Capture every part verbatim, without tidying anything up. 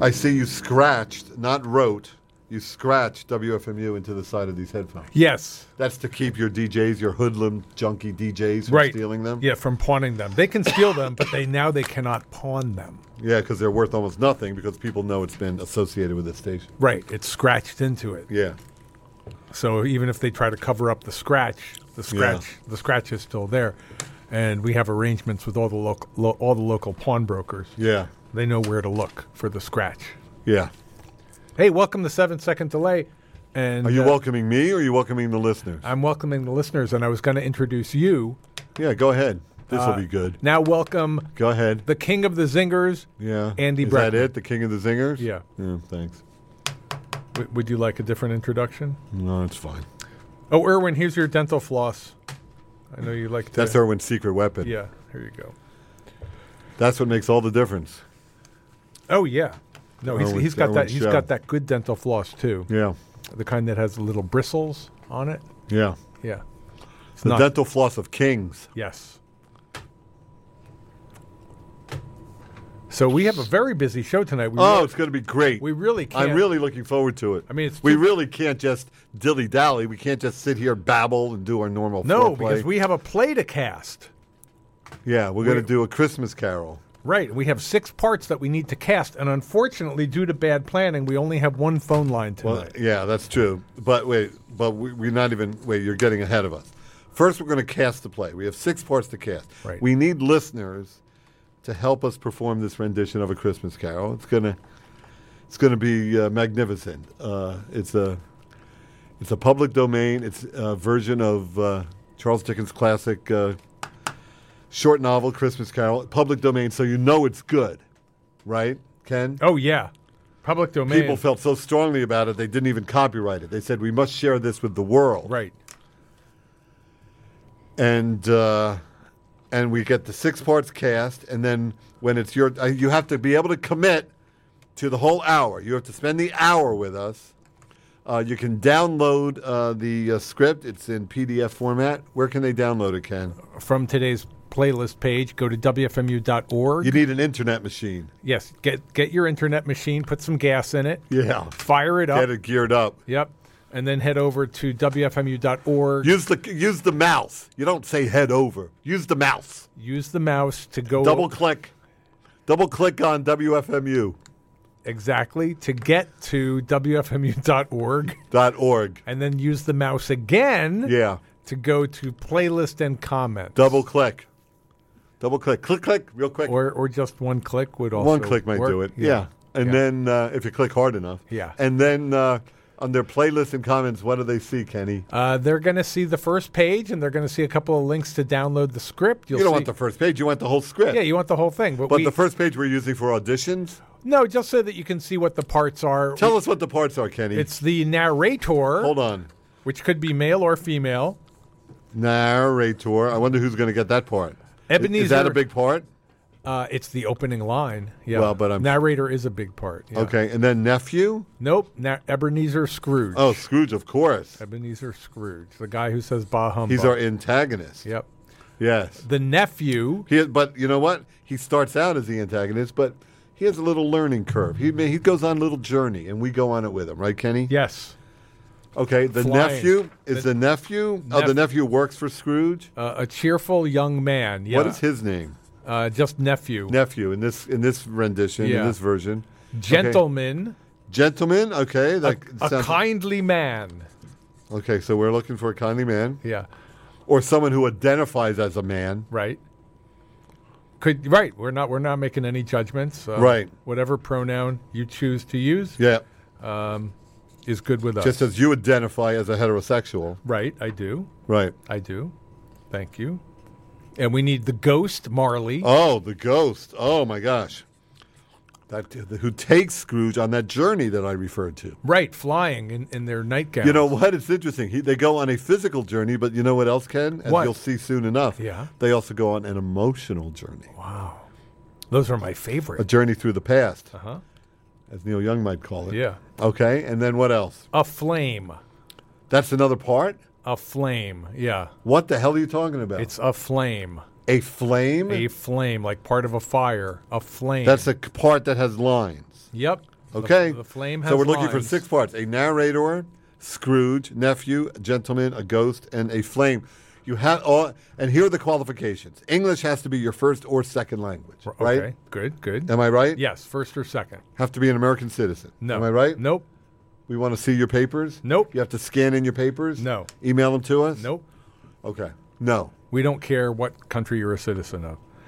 I see you scratched, not wrote. You scratched W F M U into the side of these headphones. Yes. That's to keep your D Js, your hoodlum, junky D Js from right. stealing them? Yeah, from pawning them. They can steal them, but they now they cannot pawn them. Yeah, because they're worth almost nothing because people know it's been associated with this station. Right. It's scratched into it. Yeah. So even if they try to cover up the scratch, the scratch, Yeah. the scratch is still there. And we have arrangements with all the local, lo- all the local pawnbrokers. Yeah. They know where to look for the scratch. Yeah. Hey, welcome to Seven Second Delay. And Are you uh, welcoming me or are you welcoming the listeners? I'm welcoming the listeners, and I was going to introduce you. Yeah, go ahead. This will Uh, be good. Now welcome Go ahead. the king of the zingers, Yeah. Andy Is Breckman. that it? The king of the zingers? Yeah. Yeah, thanks. W- would you like a different introduction? No, it's fine. Oh, Erwin, here's your dental floss. I know you like to. That's Erwin's secret weapon. Yeah, here you go. That's what makes all the difference. Oh, yeah. No, he's, Erwin's- he's got that. Erwin's He's show. got that good dental floss too. Yeah. The kind that has little bristles on it. Yeah. Yeah. It's The not- dental floss of kings. Yes. So we have a very busy show tonight. We Oh, really, it's going to be great. we really can't. I'm really looking forward to it. I mean, it's we too- really can't just dilly-dally. We can't just sit here, babble, and do our normal no, foreplay. because we have a play to cast. Yeah, we're going we- to do a Christmas Carol. Right. We have six parts that we need to cast, and unfortunately, due to bad planning, we only have one phone line Well, tonight. yeah, that's true. But wait, but we, we're not even. Wait, you're getting ahead of us. First, we're going to cast the play. We have six parts to cast. Right. We need listeners to help us perform this rendition of A Christmas Carol. It's gonna, it's gonna be uh, magnificent. Uh, it's a, it's a public domain. It's a version of uh, Charles Dickens' classic uh, short novel, Christmas Carol. Public domain, so you know it's good, right, Ken? Oh, yeah. Public domain. People felt so strongly about it, they didn't even copyright it. They said, we must share this with the world. Right. And uh, and we get the six parts cast, and then when it's your, uh, you have to be able to commit to the whole hour. You have to spend the hour with us. Uh, you can download uh, the uh, script. It's in P D F format. Where can they download it, Ken? From today's playlist page, go to W F M U dot org. You need an internet machine. Yes. Get get your internet machine, put some gas in it, Yeah. fire it up. Get it geared up. Yep. And then head over to W F M U dot org. Use the use the mouse. You don't say head over. Use the mouse. Use the mouse to go Double click. Double click on W F M U exactly to get to W F M U dot org, dot org. and then use the mouse again Yeah. to go to playlist and comments. Double click. Double click. Click, click, real quick. or or just one click would also One click might work. do it. Yeah. And Yeah. then uh, if you click hard enough. Yeah. And then uh, on their playlist and comments, what do they see, Kenny? Uh, they're going to see the first page, and they're going to see a couple of links to download the script. You'll you don't see, want the first page. You want the whole script. yeah, you want the whole thing, but, But we, the first page we're using for auditions. no, just so that you can see what the parts are. Tell us what the parts are, Kenny. It's the narrator, Hold on. which could be male or female. Narrator. I wonder who's going to get that part. Ebenezer. Is that a big part? Uh, it's the opening line. Yeah. Well, but I'm- narrator is a big part. Yeah. Okay. And then nephew? Nope. Na- Ebenezer Scrooge. Oh, Scrooge, of course. Ebenezer Scrooge, the guy who says "Bah humbug." He's our antagonist. Yep. Yes. The nephew. He, but you know what? He starts out as the antagonist, but he has a little learning curve. He he goes on a little journey, and we go on it with him, right, Kenny? Yes. Okay. The Flying. nephew is The- the, nephew. oh, Nep- the nephew works for Scrooge. Uh, a cheerful young man. Yeah. What is his name? Uh, just nephew. Nephew in this in this rendition Yeah. in this version. Gentleman. Gentleman. Okay. A, That a sounds- kindly man. Okay. So we're looking for a kindly man Yeah. or someone who identifies as a man. Right. Could right. We're not. We're not making any judgments. Uh, Right. Whatever pronoun you choose to use Yeah. is good with us. Just as you identify as a heterosexual. right. I do. Right. I do. Thank you. And we need the ghost, Marley. Oh, the ghost. Oh my gosh. That who takes Scrooge on that journey that I referred to. Right, flying in, in their nightgown. You know what? It's interesting. He, they go on a physical journey, but you know what else, Ken? As What? you'll see soon enough. Yeah. They also go on an emotional journey. Wow. Those are my A favorite. journey through the past, Uh-huh. as Neil Young might call it. Yeah. Okay, and then what else? A flame. That's another part? A flame. Yeah. What the hell are you talking about? It's a flame. a flame? A flame, like part of a fire. A flame. That's a c- part that has lines. Yep. Okay? The, the flame has So we're looking for lines. six parts. A narrator, Scrooge, nephew, a gentleman, a ghost, and a flame. You have all, and here are the qualifications. English has to be your first or second language, right? Okay, good, good. Am I right? Yes, first or second. Have to be an American citizen. No. Am I right? Nope. We want to see your papers? Nope. You have to scan in your papers? No. Email them to us? Nope. Okay. No. We don't care what country you're a citizen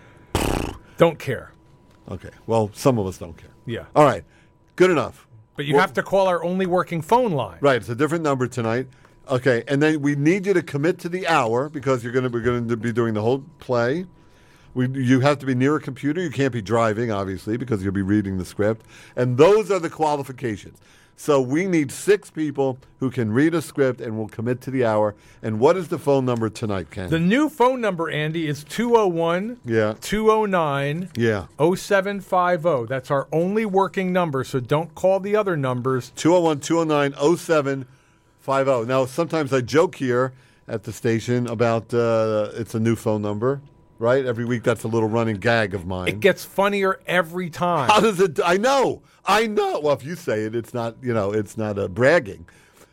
of. Don't care. Okay. Well, some of us don't care. Yeah. All right. Good enough. But you Well- have to call our only working phone line. Right. It's a different number tonight. Okay. And then we need you to commit to the hour because you're going to we're going to be doing the whole play. We, you have to be near a computer. You can't be driving, obviously, because you'll be reading the script. And those are the qualifications. So we need six people who can read a script and will commit to the hour. And what is the phone number tonight, Ken? The new phone number, Andy, is two oh one, Yeah. two oh nine, Yeah. oh seven five oh. That's our only working number, so don't call the other numbers. two oh one, two oh nine, oh seven five oh. Now, sometimes I joke here at the station about uh, it's a new phone number, right? Every week that's a little running gag of mine. It gets funnier every time. How does it? I know. I know. Well, if you say it, it's not, you know, it's not a bragging.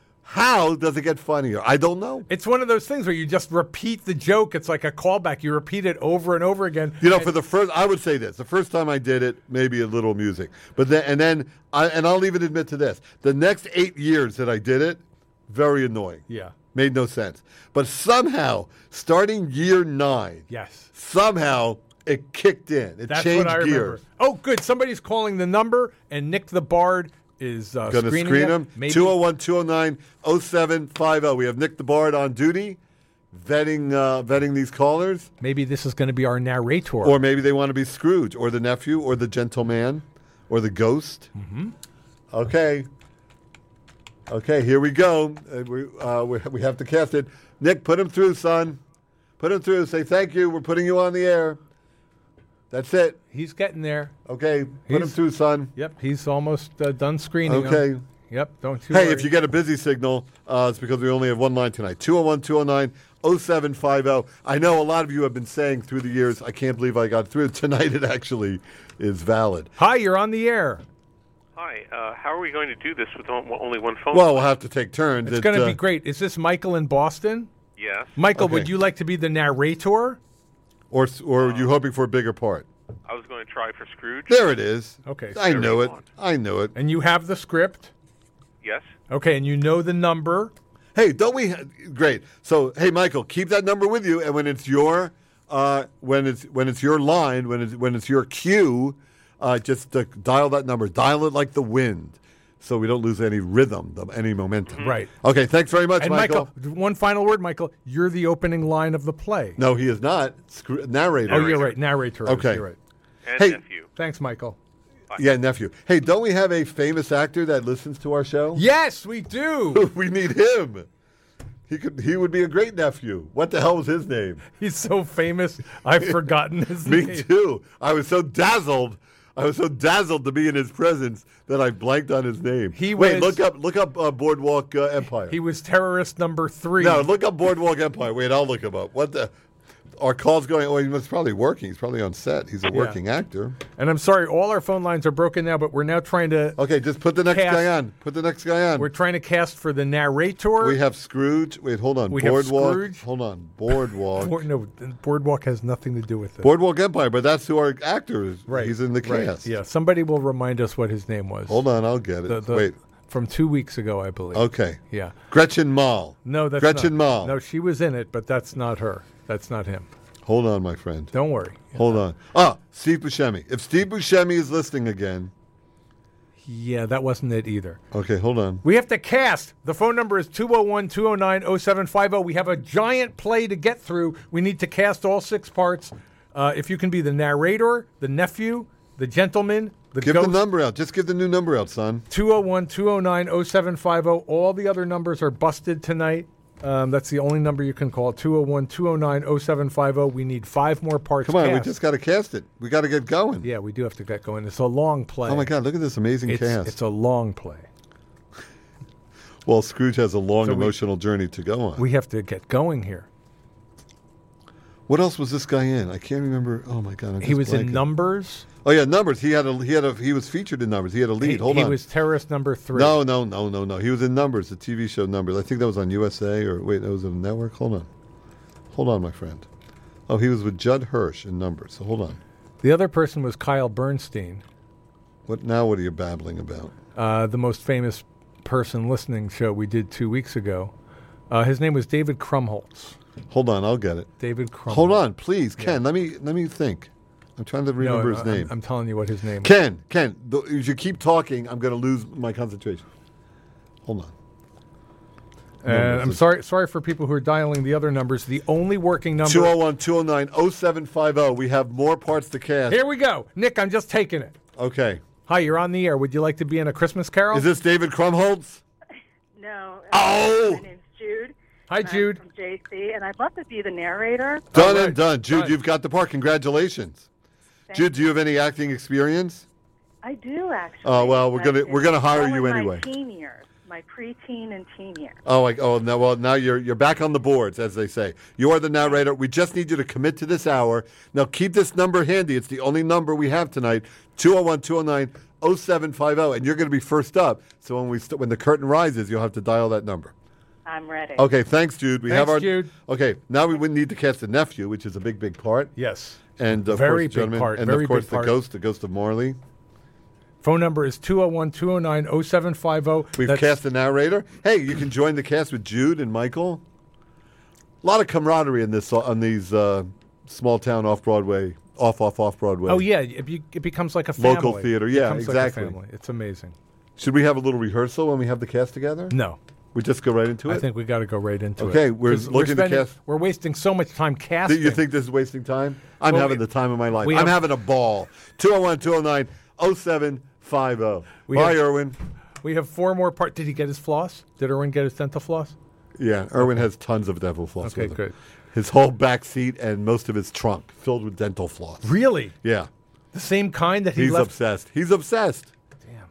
How does it get funnier? I don't know. It's one of those things where you just repeat the joke. It's like a callback. You repeat it over and over again. You know, And for the first, I would say this: the first time I did it, maybe a little music, but then, and then, I, and I'll even admit to this: the next eight years that I did it, very annoying. Yeah. Made no sense. But somehow, starting year nine, Yes. somehow it kicked in. It That's changed what I remember. gears. Oh, good. Somebody's calling the number, and Nick the Bard is uh, Going to screening screen it. them. Maybe- two oh one, two oh nine, oh seven five oh. We have Nick the Bard on duty, vetting uh, vetting these callers. Maybe this is going to be our narrator. Or maybe they want to be Scrooge, or the nephew, or the gentleman, or the ghost. Mm-hmm. Okay. Okay, here we go. Uh, we, uh, we, we have to cast it. Nick, put him through, son. Put him through. Say thank you. We're putting you on the air. That's it. He's getting there. Okay, put him He's- through, son. Yep, he's almost uh, done screening. him. Okay. Yep, don't you Hey, worry. if you get a busy signal, uh, it's because we only have one line tonight. two oh one, two oh nine, oh seven five oh. I know a lot of you have been saying through the years, I can't believe I got through. Tonight it actually is valid. Hi, you're on the air. Hi, uh, how are we going to do this with on- only one phone? Well, we'll have to take turns. It's It, going to uh, be great. Is this Michael in Boston? yes. Michael, Okay. would you like to be the narrator? Or, or are you hoping for a bigger part? I was going to try for Scrooge. There it is. Okay, I so- knew it. I knew it. And you have the script? Yes. Okay, and you know the number? Hey, don't we? Ha- Great. So, hey, Michael, keep that number with you, and when it's your, uh, when it's when it's your line, when it's when it's your cue, uh, just uh, dial that number. Dial it like the wind, so we don't lose any rhythm, the- any momentum. Right. Okay. Thanks very much, And Michael. Michael, one final word, Michael. You're the opening line of the play. No, he is not. Screw- narrator. Oh, you're right. Narrator. is, Okay. You're right. And Hey. nephew. Thanks, Michael. Yeah, nephew. Hey, don't we have a famous actor that listens to our show? Yes, we do. We need him. He could. He would be a great nephew. What the hell was his name? He's so famous, I've forgotten his Me name. too. I was so dazzled. I was so dazzled to be in his presence that I blanked on his name. He Wait, was- look up. Look up uh, Boardwalk uh, Empire. He was terrorist number three. no, look up Boardwalk Empire. Wait, I'll look him up. What the? Our call's going. Oh, he was probably working. He's probably on set. He's a working actor. And I'm sorry, all our phone lines are broken now, but we're now trying to Okay, just put the next Cast. guy on. Put the next guy on. we're trying to cast for the narrator. We have Scrooge. Wait, hold on. We have Boardwalk. Scrooge. Hold on. Boardwalk. Board, no, Boardwalk has nothing to do with it. Boardwalk Empire, but that's who our actor is. right. He's in the right. cast. Yeah, somebody will remind us what his name was. Hold on, I'll get it. The, the, Wait. From two weeks ago, I believe. Okay. Yeah. Gretchen Mol. No, that's Gretchen not. Mol. No, she was in it, but that's not her. That's not him. Hold on, my friend. Don't worry. Hold on. Ah, Steve Buscemi. If Steve Buscemi is listening again. Yeah, that wasn't it either. Okay, hold on. We have to cast. The phone number is two oh one, two oh nine, oh seven five oh. We have a giant play to get through. We need to cast all six parts. Uh, if you can be the narrator, the nephew, the gentleman, the Give ghost. the number out. Just give the new number out, son. two oh one, two oh nine, oh seven five oh. All the other numbers are busted tonight. Um, that's the only number you can call. two oh one, two oh nine, oh seven five oh. We need five more parts Come on, we cast. just got to cast it. We got to get going. Yeah, we do have to get going. It's a long play. Oh, my God, look at this amazing It's, cast. it's a long play. Well, Scrooge has a long So we- emotional journey to go on. We have to get going here. What else was this guy in? I can't remember. Oh my God, I'm He just was in blanking. Numbers. Oh yeah, Numbers. He had a he had a he was featured in Numbers. He had a lead. He, Hold he on. was terrorist number three. No, no, no, no, no. He was in Numbers, the T V show Numbers. I think that was on U S A or wait, that was on a network. Hold on, hold on, my friend. Oh, he was with Judd Hirsch in Numbers. So hold on. The other person was Kyle Bernstein, What now? What are you babbling about? uh, the most famous person listening show we did two weeks ago. Uh, his name was David Krumholtz. Hold on, I'll get it. David Krumholtz. Hold on, please, Ken. Let me let me think. I'm trying to remember no, his I'm- name. I'm, telling you what his name is. Ken, Ken. th- If you keep talking, I'm going to lose my concentration. Hold on. And Numbers I'm is- sorry sorry for people who are dialing the other numbers. The only working number. two oh one, two oh nine, oh seven five oh. We have more parts to cast. Here we go. Nick, I'm just taking it. Okay. Hi, you're on the air. Would you like to be in A Christmas Carol? Is this David Krumholtz? No. uh, Oh! My name's Jude. Hi, and I'm Jude. from J C, and I'd love to be the narrator. Done right. and done. Jude, Done. you've got the part. Congratulations. Thank Jude, do you have any acting experience? I do actually. Oh, well, we're but gonna- we're gonna it's hire all you in anyway. My teen years, my preteen and teen years. Oh, like, oh, no, well, now you're you're back on the boards, as they say. You are the narrator. We just need you to commit to this hour. Now, keep this number handy. It's the only number we have tonight, two oh one, two oh nine, oh seven five oh, and you're going to be first up. So when we st- when the curtain rises, you'll have to dial that number. I'm ready. Okay, thanks, Jude. We Thanks, have our Jude. Okay, now we would need to cast the nephew, which is a big, big part. Yes. And of Very course, big gentlemen, part, and very of course big the part. ghost, the ghost of Marley. Phone number is two oh one, two oh nine, oh seven five oh. We've That's- cast the narrator. Hey, you can join the cast with Jude and Michael. A lot of camaraderie in this on these uh, small town off Broadway, off off off Broadway. Oh, yeah. It, be, it becomes like a family. Local theater, It yeah, becomes exactly. Like a family. It's amazing. Should we have a little rehearsal when we have the cast together? No. We just go right into it. I think we got to go right into it. Okay, we're 'Cause looking to spending- cast- We're wasting so much time Do casting. you think this is wasting time? I'm Well, having we- the time of my life. we I'm have- having a ball. two oh one, two oh nine, oh seven five oh. We Bye, have- Erwin. we have four more parts. Did he get his floss? Did Erwin get his dental floss? Yeah, Erwin has tons of dental floss. Okay, with him. good. His whole back seat and most of his trunk filled with dental floss. Really? Yeah, The same kind that he he's left? obsessed. He's obsessed. Damn.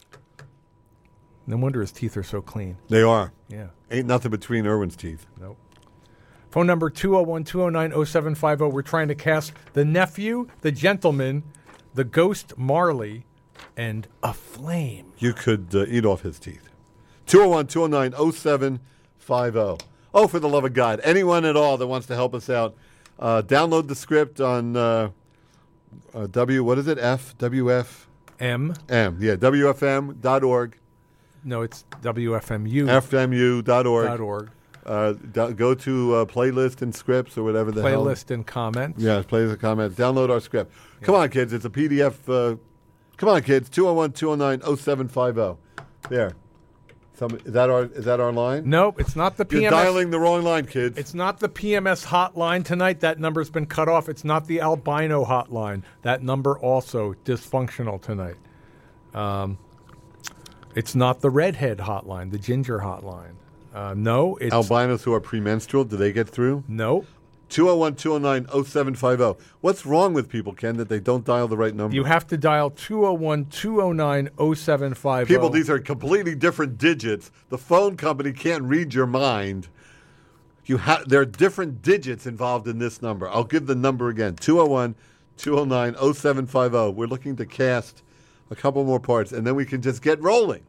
No wonder his teeth are so clean. They are. Yeah. Ain't nothing between Erwin's teeth. Nope. Phone number two oh one, two oh nine, oh seven five oh. We're trying to cast the nephew, the gentleman, the ghost Marley, and a flame. You could uh, eat off his teeth. two oh one, two oh nine, oh seven five oh. Oh, for the love of God. Anyone at all that wants to help us out, uh, download the script on uh, uh, W, what is it? F? W F M. M. Yeah, W F M dot org, No, it's W F M U F M U dot org. dot org. Uh, do- go to uh, playlist and scripts or whatever the hell. Playlist and comments. Yeah, playlist and comments. Download our script. Come on, kids. It's a P D F. Uh, come on, kids. two oh one, two oh nine, oh seven five oh. There. Some, is that our is that our line? Nope, it's not the P M S. You're dialing the wrong line, kids. It's not the P M S hotline tonight. That number's been cut off. It's not the albino hotline. That number also dysfunctional tonight. Um, it's not the redhead hotline, the ginger hotline. Uh, no, it's Albinos who are premenstrual, do they get through? no. two oh one, two oh nine, oh seven five oh. What's wrong with people, Ken, that they don't dial the right number? You have to dial two oh one, two oh nine, oh seven five oh. People, these are completely different digits. The phone company can't read your mind. You ha- there are different digits involved in this number. I'll give the number again. two oh one, two oh nine, oh seven five oh. We're looking to cast a couple more parts, and then we can just get rolling.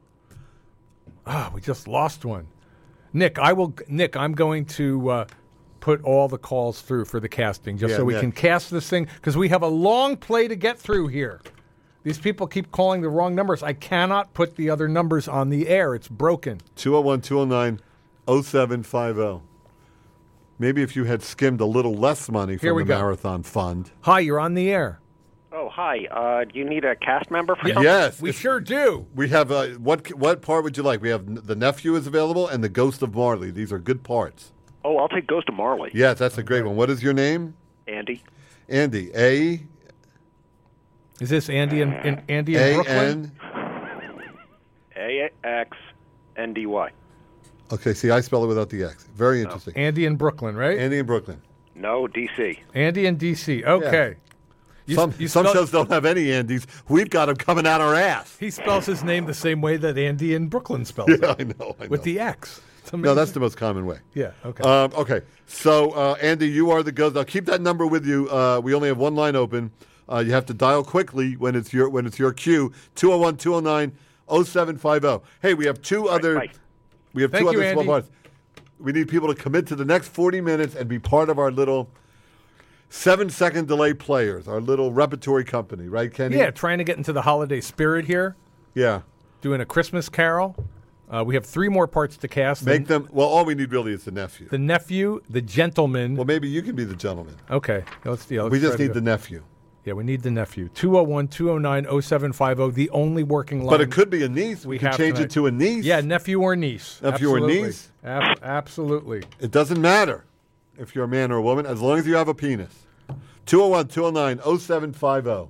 Ah, we just lost one. Nick, I will. Nick, I'm going to uh, put all the calls through for the casting, just Yeah, so we Nick. can cast this thing, because we have a long play to get through here. These people keep calling the wrong numbers. I cannot put the other numbers on the air. It's broken. two oh one, two oh nine, oh seven five oh. Maybe if you had skimmed a little less money Here from we the go. marathon fund. Hi, you're on the air. Oh, hi. Uh, do you need a cast member for Yeah. something? Yes. We it's- sure do. We have uh, what what part would you like? We have n- the nephew is available and the ghost of Marley. These are good parts. Oh, I'll take Ghost of Marley. Yes, that's a great one. What is your name? Andy. Andy. A Is this Andy in, in Andy in A Brooklyn? N. A X N D Y. Okay, see, I spell it without the X. Very interesting. Andy in Brooklyn, right? Andy in Brooklyn. No, D C. Andy in D C. Okay. You some s- you some spell- shows don't have any Andys. We've got them coming out our ass. He spells his name the same way that Andy in Brooklyn spells Yeah, it, I know. I know. with the X. It's No, amazing. that's the most common way. Yeah, okay. Um, okay. So, uh, Andy, you are the go. Now, keep that number with you. Uh, we only have one line open. Uh, you have to dial quickly when it's your when it's your cue. two oh one, two oh nine, oh seven five oh. Hey, we have two other. right. We have Thank two you, other small Andy. parts. We need people to commit to the next forty minutes and be part of our little seven-second delay players, our little repertory company, right, Kenny? Yeah, trying to get into the holiday spirit here, Yeah. doing a Christmas carol. Uh, we have three more parts to cast. Make the, them. Well, all we need really is the nephew. the nephew, the gentleman. Well, maybe you can be the gentleman. okay, let's, yeah, let's We try just to need go. the nephew. Yeah, we need the nephew. two oh one, two oh nine, oh seven five oh, the only working line. But it could be a niece. We, we can have change tonight. it to a niece. Yeah, nephew or niece. Nephew or Absolutely. niece? Ab- absolutely. It doesn't matter if you're a man or a woman, as long as you have a penis. two oh one, two oh nine, oh seven five oh.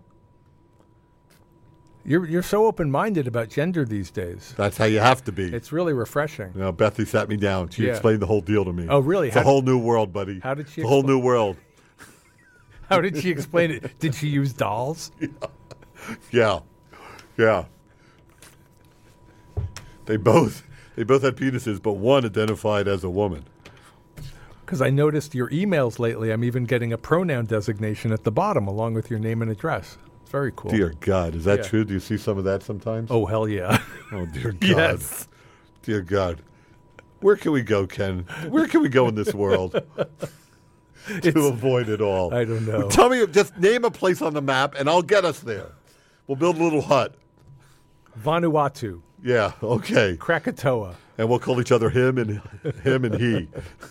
You're you're so open-minded about gender these days. That's how you have to be. It's really refreshing. You know, Bethany sat me down. She Yeah. explained the whole deal to me. Oh, really? It's a How- whole new world, buddy. How did she It's a whole expl- new world. How did she explain it? Did she use dolls? Yeah. Yeah. They both they both had penises, but one identified as a woman. Because I noticed your emails lately, I'm even getting a pronoun designation at the bottom along with your name and address. It's very cool. Dear God, is that Yeah. true? Do you see some of that sometimes? Oh, hell yeah. Oh, dear God. Yes. Dear God. Where can we go, Ken? Where can we go in this world to avoid it all? I don't know. Tell me, just name a place on the map, and I'll get us there. We'll build a little hut. Vanuatu, Yeah, okay. Krakatoa. And we'll call each other him and him and he.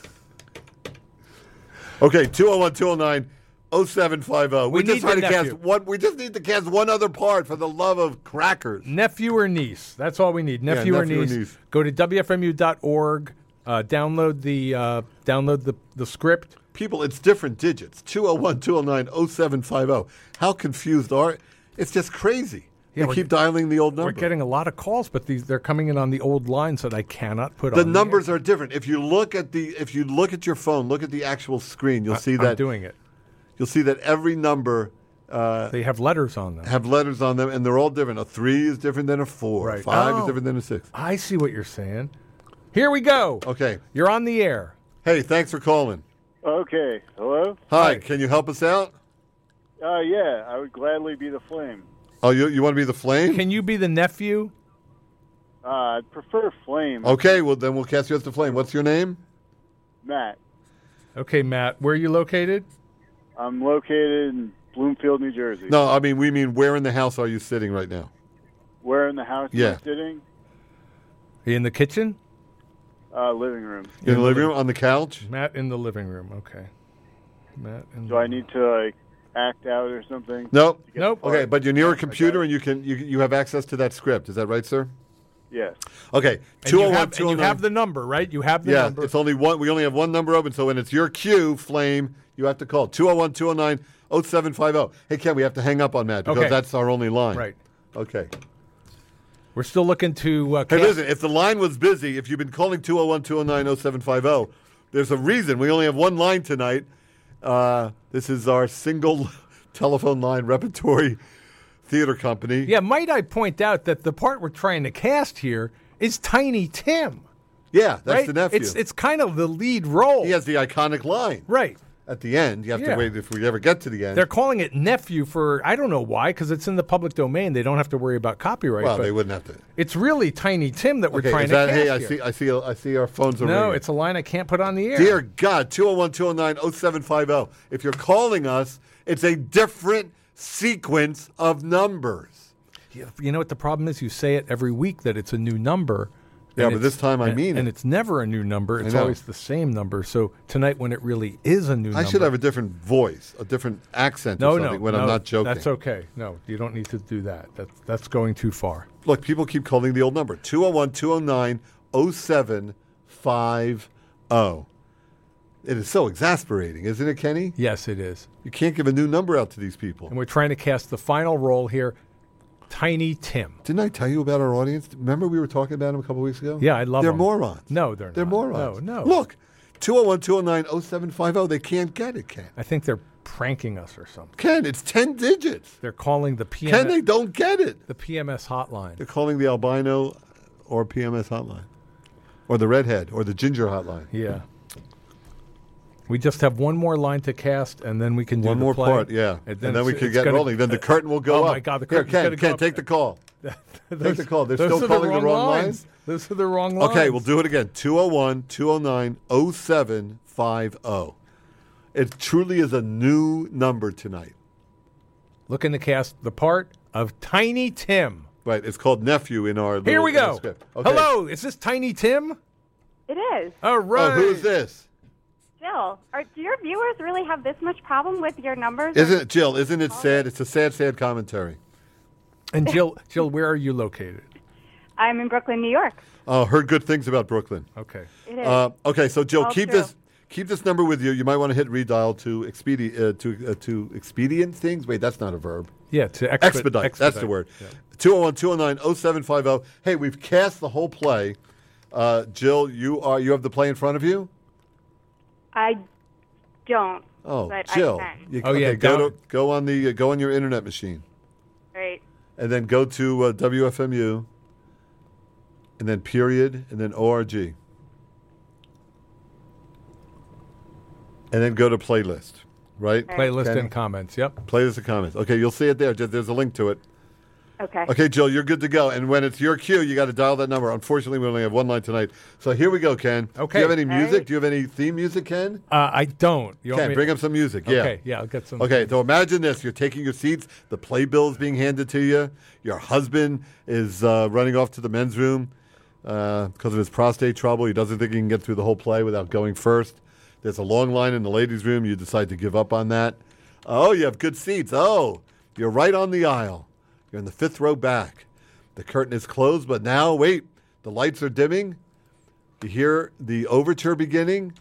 Okay, two oh one, two oh nine, oh seven five oh. We, We just need try the to cast nephew. one. We just need to cast one other part for the love of crackers. Nephew or niece. That's all we need. Nephew, or, nephew or niece. niece. Go to W F M U dot org. Uh, download the uh, download the, the script. People, it's different digits. two oh one, two oh nine, oh seven five oh. How confused are? It's just crazy. Yeah, they we're- keep dialing the old number. We're getting a lot of calls, but these they're coming in on the old lines that I cannot put the on. numbers are different. If you look at the if you look at your phone, look at the actual screen, you'll I, see I'm that doing it. you'll see that every number uh, They have letters on them. have letters on them, and they're all different. A three is different than a four. Right. Five Oh. is different than a six. I see what you're saying. Here we go. Okay. You're on the air. Hey, thanks for calling. Okay. Hello? Hi, Hi. can you help us out? Uh, yeah, I would gladly be the flame. Oh, you you want to be the flame? Can you be the nephew? Uh, I'd prefer flame. Okay, well then we'll cast you as the flame. What's your name? Matt, Okay, Matt. Where are you located? I'm located in Bloomfield, New Jersey. No, I mean we mean where in the house are you sitting right now? Where in the house Yeah. am I sitting? Are you in the kitchen? Uh, living room. In the living room, on the couch? Matt in the living room. Okay. Matt in Do I need to, like, act out or something? Nope. to get Nope. the part? Okay, but you're near a Okay. computer and you can you you have access to that script. Is that right, sir? Yes. Okay. And two you oh one, have, two and oh you nine. have the number, right? You have the Yeah, number. it's only one. We only have one number open, so when it's your cue, flame, you have to call two oh one, two oh nine, oh seven five oh. Hey, Ken, we have to hang up on that because Okay. that's our only line. Right. Okay. We're still looking to. Uh, Hey, cast- listen, if the line was busy, if you've been calling two oh one, two oh nine, oh seven five oh, there's a reason. We only have one line tonight. Uh, this is our single telephone line repertory theater company. Yeah, might I point out that the part we're trying to cast here is Tiny Tim. Yeah, that's right? the nephew. It's it's kind of the lead role. he has the iconic line. Right. At the end, you have Yeah. to wait if we ever get to the end. They're calling it nephew for I don't know why because it's in the public domain. They don't have to worry about copyright. well, but they wouldn't have to. it's really Tiny Tim that we're Okay, trying is to that, cast hey, I here. see, I see, I see our phones are No, ringing. it's a line I can't put on the air. Dear God, two oh one, two oh nine, oh seven five oh. If you're calling us, it's a different sequence of numbers. You know what the problem is? You say it every week that it's a new number. Yeah, and but it's- this time I and- mean And it. it's never a new number. It's know. always the same number. So tonight, when it really is a new I number. should have a different voice, a different accent no, or no, something when no, I'm not joking. That's okay. No, you don't need to do that. That's, that's going too far. Look, people keep calling the old number, two oh one, two oh nine, oh seven five oh. It is so exasperating, isn't it, Kenny? Yes, it is. You can't give a new number out to these people. And we're trying to cast the final role here, Tiny Tim. Didn't I tell you about our audience? Remember we were talking about them a couple weeks ago? Yeah, I love They're them. morons. No, they're They're not. morons. No, no. Look, two oh one, two oh nine, oh seven five oh. They can't get it, Ken. I think they're pranking us or something. Ken, it's ten digits. They're calling the P M Ken, they don't get it. the P M S hotline. They're calling the albino or P M S hotline. or the redhead, or the ginger hotline. Yeah. We just have one more line to cast, and then we can do One the more play. part, yeah. And then, we it's- can it's get gonna- rolling. Then the curtain will go oh up. my God, the Here, curtain's Ken, gonna go Ken, up. take the call. Take the call. They're Those still are calling the wrong lines. lines. Those are the wrong lines. Okay, we'll do it again. two oh one, two oh nine, oh seven five oh. It truly is a new number tonight. Looking to cast the part of Tiny Tim. Right, it's called Nephew in our Here little- we in our go. script. Okay. Hello, is this Tiny Tim? It is. All right. Oh, who's this? Jill, are, do your viewers really have this much problem with your numbers? Isn't it, Jill, isn't it sad? It's a sad, sad commentary. And Jill, Jill, where are you located? I'm in Brooklyn, New York. Oh, heard good things about Brooklyn. Okay. It is. Uh, okay, so Jill, All keep true. this keep this number with you. You might want to hit redial to expedi- uh, to uh, to expedient things. Wait, that's not a verb. Yeah, to expe- Expedite. That's the word. Yeah. two oh one, two oh nine, oh seven five oh. Hey, we've cast the whole play. Uh, Jill, you are you have the play in front of you? I don't. Oh, but Jill. I can. You- Oh, yeah, okay, go go- to, go on the uh, go on your internet machine, Right. and then go to uh, W F M U, and then period, and then O R G, and then go to playlist. Right. Playlist Ken? and comments. Yep. Playlist and comments. Okay, you'll see it there. Just- There's a link to it. Okay. Okay, Jill, you're good to go. And when it's your cue, you got to dial that number. Unfortunately, we only have one line tonight. So here we go, Ken. Okay. Do you have any All music? right. Do you have any theme music, Ken? Uh, I don't. You want Ken, me- bring up some music. Yeah. Okay. Yeah, I'll get some. Okay, so imagine this. You're taking your seats. The playbill is being handed to you. Your husband is uh, running off to the men's room because of his prostate trouble. He doesn't think he can get through the whole play without going first. There's a long line in the ladies' room. You decide to give up on that. Oh, you have good seats. Oh, you're right on the aisle. You're in the fifth row back. The curtain is closed, but now, wait, the lights are dimming. You hear the overture beginning.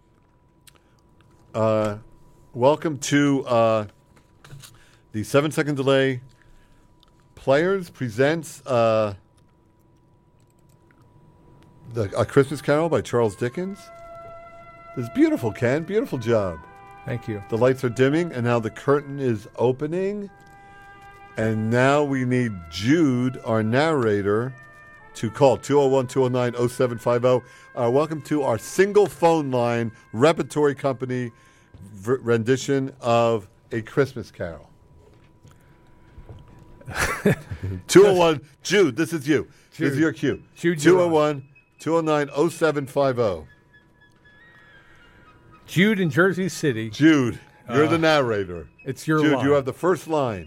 Uh, welcome to uh, the seven-second delay. Players presents uh, the, A Christmas Carol by Charles Dickens. It's beautiful, Ken. Beautiful job. Thank you. The lights are dimming, and now the curtain is opening. And now we need Jude, our narrator, to call two oh one, two oh nine, oh seven five oh. Uh, welcome to our single phone line repertory company v- rendition of A Christmas Carol. two oh one, Jude, this is you. Jude. This is your cue. Jude, you're two oh one, two oh nine, oh seven five oh. Jude in Jersey City. Jude, you're Uh, the narrator. It's your Jude, line. you have the first line.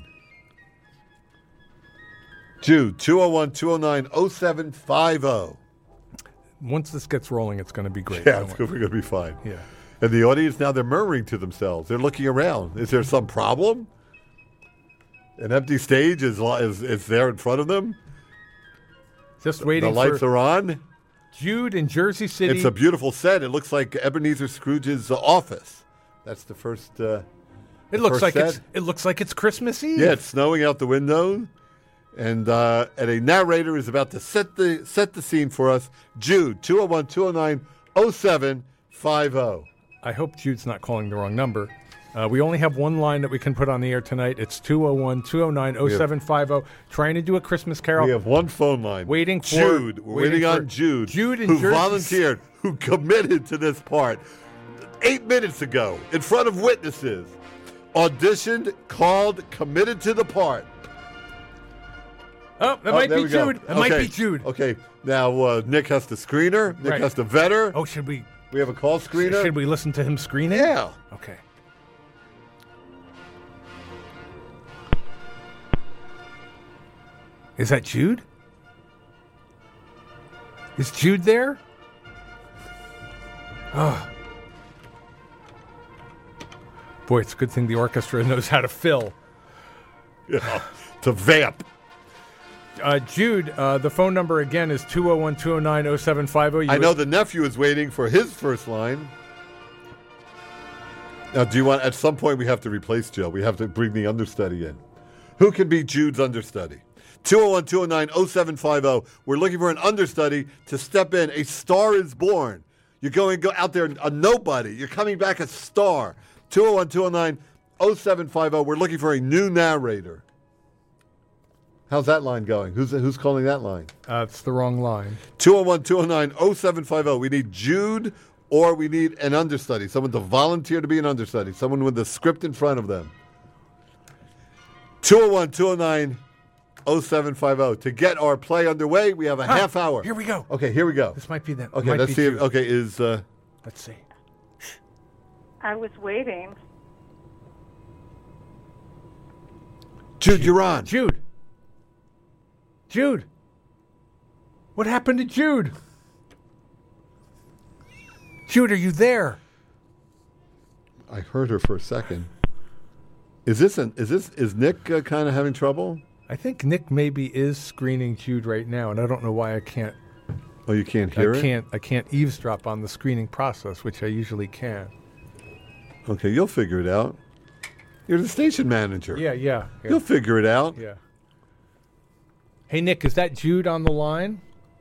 Jude, two oh one, two oh nine, oh seven five oh. Once this gets rolling, it's going to be great. Yeah, Don't it's worry. good. We're going to be fine. Yeah. And the audience now, they're murmuring to themselves. They're looking around. Is there some problem? An empty stage is, li- is, is there in front of them? Just waiting The lights for are on. Jude in Jersey City. It's a beautiful set. It looks like Ebenezer Scrooge's uh, office. That's the first. Uh, it looks first like set. it's it looks like it's Christmas Eve. Yeah, it's snowing out the window, and uh, and a narrator is about to set the set the scene for us. Jude, two oh one, two oh nine, oh seven five oh. I hope Jude's not calling the wrong number. Uh, we only have one line that we can put on the air tonight. It's two oh one, two oh nine, oh seven five oh. Trying to do a Christmas Carol. We have one phone line. Waiting for- Jude. We're waiting waiting, for on Jude. Jude in who Jersey- volunteered, who committed to this part eight minutes ago in front of witnesses. Auditioned, called, committed to the part. Oh, that Oh, might there be we go. Jude. That might Okay. be Jude. Okay, now uh, Nick has to screen her. Nick Right. has to vet her. Oh, should we We have a call screener. should we listen to him screening? Yeah. Okay. Is that Jude? Is Jude there? Oh. Boy, it's a good thing the orchestra knows how to fill. Yeah. To vamp. Uh, Jude, uh, the phone number again is two oh one, two oh nine, oh seven five oh. You I know would- the nephew is waiting for his first line. Now, do you want, at some point, we have to replace Jill. We have to bring the understudy in. Who can be Jude's understudy? two oh one, two oh nine, oh seven five oh. We're looking for an understudy to step in. A star is born. You're going go out there, a nobody. You're coming back a star. two oh one, two oh nine, oh seven five oh. We're looking for a new narrator. How's that line going? Who's who's calling that line? Uh, it's the wrong line. two oh one, two oh nine, oh seven five oh. We need Jude or we need an understudy, someone to volunteer to be an understudy, someone with the script in front of them. two oh one, two oh nine, oh seven five oh. To get our play underway, we have a Ah, half hour. Here we go. Okay, here we go. This might be the. Okay, might let's be see. If, Jude. okay, is uh, Let's see. I was waiting. Jude, you're on. Jude. Jude. What happened to Jude? Jude, are you there? I heard her for a second. Is this an, is this is Nick uh, kind of having trouble? I think Nick maybe is screening Jude right now, and I don't know why I can't. Oh, you can't hear I it? can't. I can't eavesdrop on the screening process, which I usually can. Okay, you'll figure it out. You're the station manager. Yeah, yeah, yeah. You'll figure it out. Yeah. Hey, Nick, is that Jude on the line?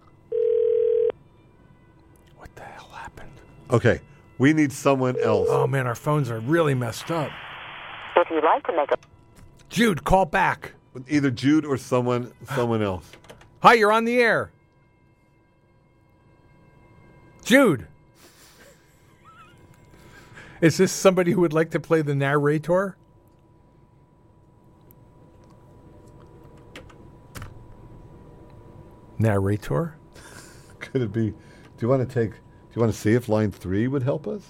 What the hell happened? Okay, we need someone else. Oh man, our phones are really messed up. If you'd like to make a Jude, call back. Either Jude or someone someone else. Hi, you're on the air. Jude. Is this somebody who would like to play the narrator? Narrator? Could it be? Do you want to take? Do you want to see if line three would help us?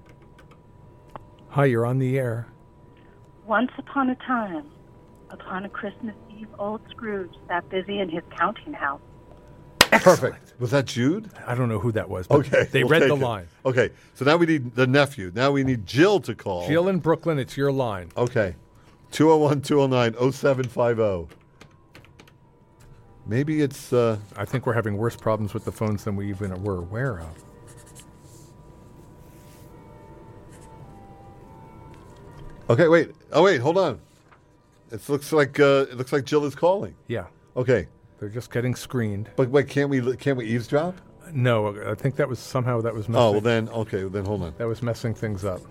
Hi, you're on the air. Once upon a time, upon a Christmas Eve, old Scrooge sat busy in his counting house. Perfect. Was that Jude? I don't know who that was. But Okay. They we'll read the take it. line. Okay. So now we need the nephew. Now we need Jill to call. Jill in Brooklyn, it's your line. Okay. two oh one, two oh nine, oh seven five oh. Maybe it's. Uh, I think we're having worse problems with the phones than we even were aware of. okay. Wait. Oh wait. Hold on. It looks like uh, it looks like Jill is calling. Yeah, Okay. they're just getting screened. But wait. Can't we? Can't we eavesdrop? No, I think that was somehow that was messing, Oh well. Then okay. Then hold on. that was messing things up.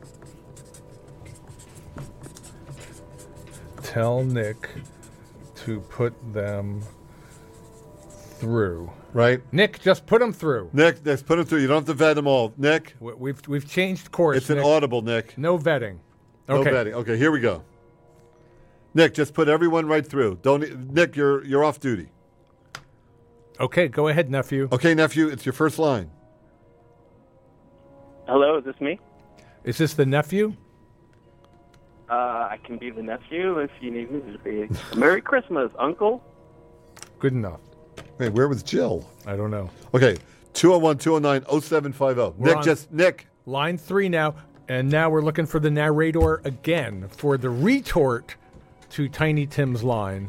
Tell Nick to put them through. Right. Nick, just put them through. Nick, let's put it through. You don't have to vet them all. Nick, We- We've we've changed course. it's an Nick. audible. Nick. No vetting. No Okay. vetting. Okay. Here we go. Nick, just put everyone right through. Don't. Nick, you're you're off duty. Okay, go ahead, nephew. Okay, nephew. It's your first line. Hello, is this me? Is this the nephew? Uh, I can be the nephew if you need me to be. Merry Christmas, Uncle. Good enough. Wait, where was Jill? I don't know. Okay, two oh one, two oh nine, oh seven five oh. We're Nick, on- just Nick. Line three now, and now we're looking for the narrator again for the retort to Tiny Tim's line.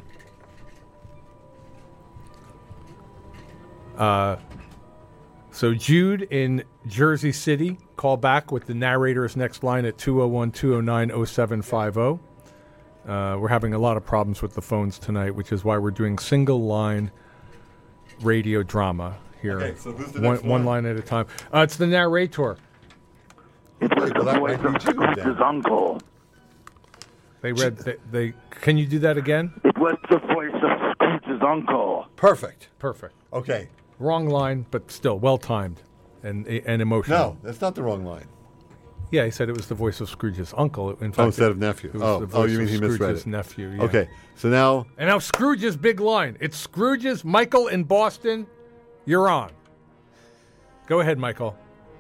Uh, so Jude in Jersey City, call back with the narrator's next line at two oh one, two oh nine, oh seven five oh. Uh, we're having a lot of problems with the phones tonight, which is why we're doing single line radio drama here. Okay, so who's the one, next one one? line at a time. Uh, it's the narrator. It was Wait, well, the that voice might be of Jude then. Scrooge's uncle. They read. They, they can you do that again? It was the voice of Scrooge's uncle. Perfect. Perfect. Okay. Wrong line, but still well timed and and emotional. No, that's not the wrong line. Yeah, he said it was the voice of Scrooge's uncle. In fact, Oh, instead it- of nephew. it was Oh, the oh, voice you mean of he misread Scrooge's it. nephew. Yeah. Okay, so now And now Scrooge's big line. It's Scrooge's. Michael in Boston. You're on. Go ahead, Michael.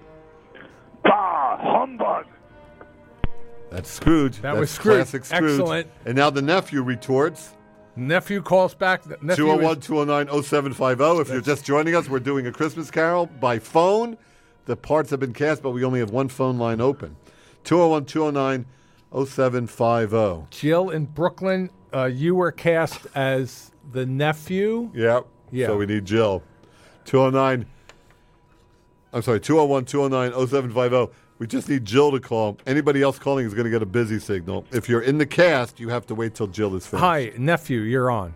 Bah, humbug! that's Scrooge. That That's was Scrooge. Classic Scrooge. Excellent. And now the nephew retorts. Nephew calls back. Nephew two oh one, is- two oh nine, oh seven five oh. If you're just joining us, we're doing a Christmas Carol by phone. The parts have been cast, but we only have one phone line open. two oh one, two oh nine, oh seven five oh. Jill in Brooklyn. Uh, you were cast as the nephew. Yep. Yeah. So we need Jill. two oh nine. I'm sorry, two oh one, two oh nine, oh seven five oh. We just need Jill to call. Anybody else calling is going to get a busy signal. If you're in the cast, you have to wait till Jill is finished. Hi, nephew. You're on.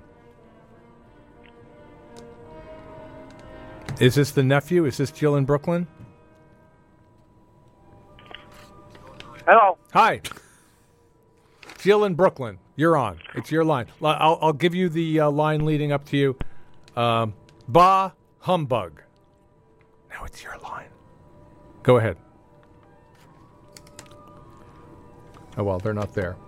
Is this the nephew? Is this Jill in Brooklyn? Hello. Hi. Jill in Brooklyn. You're on. It's your line. L- I'll, I'll give you the uh, line leading up to you. Um, bah humbug. Now it's your line. Go ahead. Oh, well, they're not there.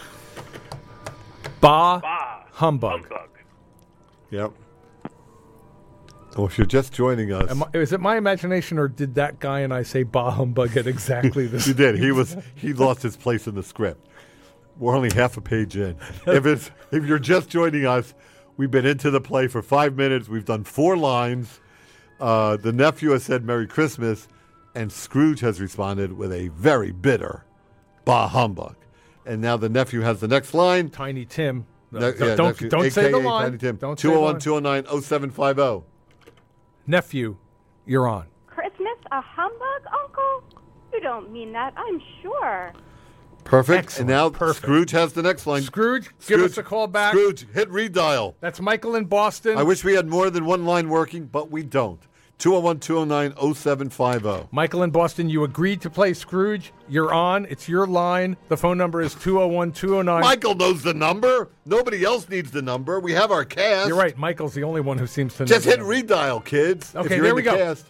Bah, Bah humbug. humbug. Yep. Well, if you're just joining us, Am I, is it my imagination, or did that guy and I say bah humbug at exactly the he same did. He was he lost his place in the script. We're only half a page in. If it's if you're just joining us, we've been into the play for five minutes. We've done four lines. Uh, the nephew has said Merry Christmas, and Scrooge has responded with a very bitter bah humbug. And now the nephew has the next line. Tiny Tim. Ne- don't yeah, don't, nephew, don't say the A K A line. Tiny Tim. Don't say the two oh one, line. two oh nine, oh seven five oh. Nephew, you're on. Christmas a humbug, Uncle? You don't mean that, I'm sure. Perfect. Excellent. And now Perfect. Scrooge has the next line. Scrooge, give Scrooge, us a call back. Scrooge, hit redial. That's Michael in Boston. I wish we had more than one line working, but we don't. two oh one, two oh nine, oh seven five oh. Michael in Boston, you agreed to play Scrooge. You're on. It's your line. The phone number is two oh one, two oh nine. Michael knows the number. Nobody else needs the number. We have our cast. You're right. Michael's the only one who seems to know. Just the hit number. redial, kids. Okay, if you're there in we the go. Cast.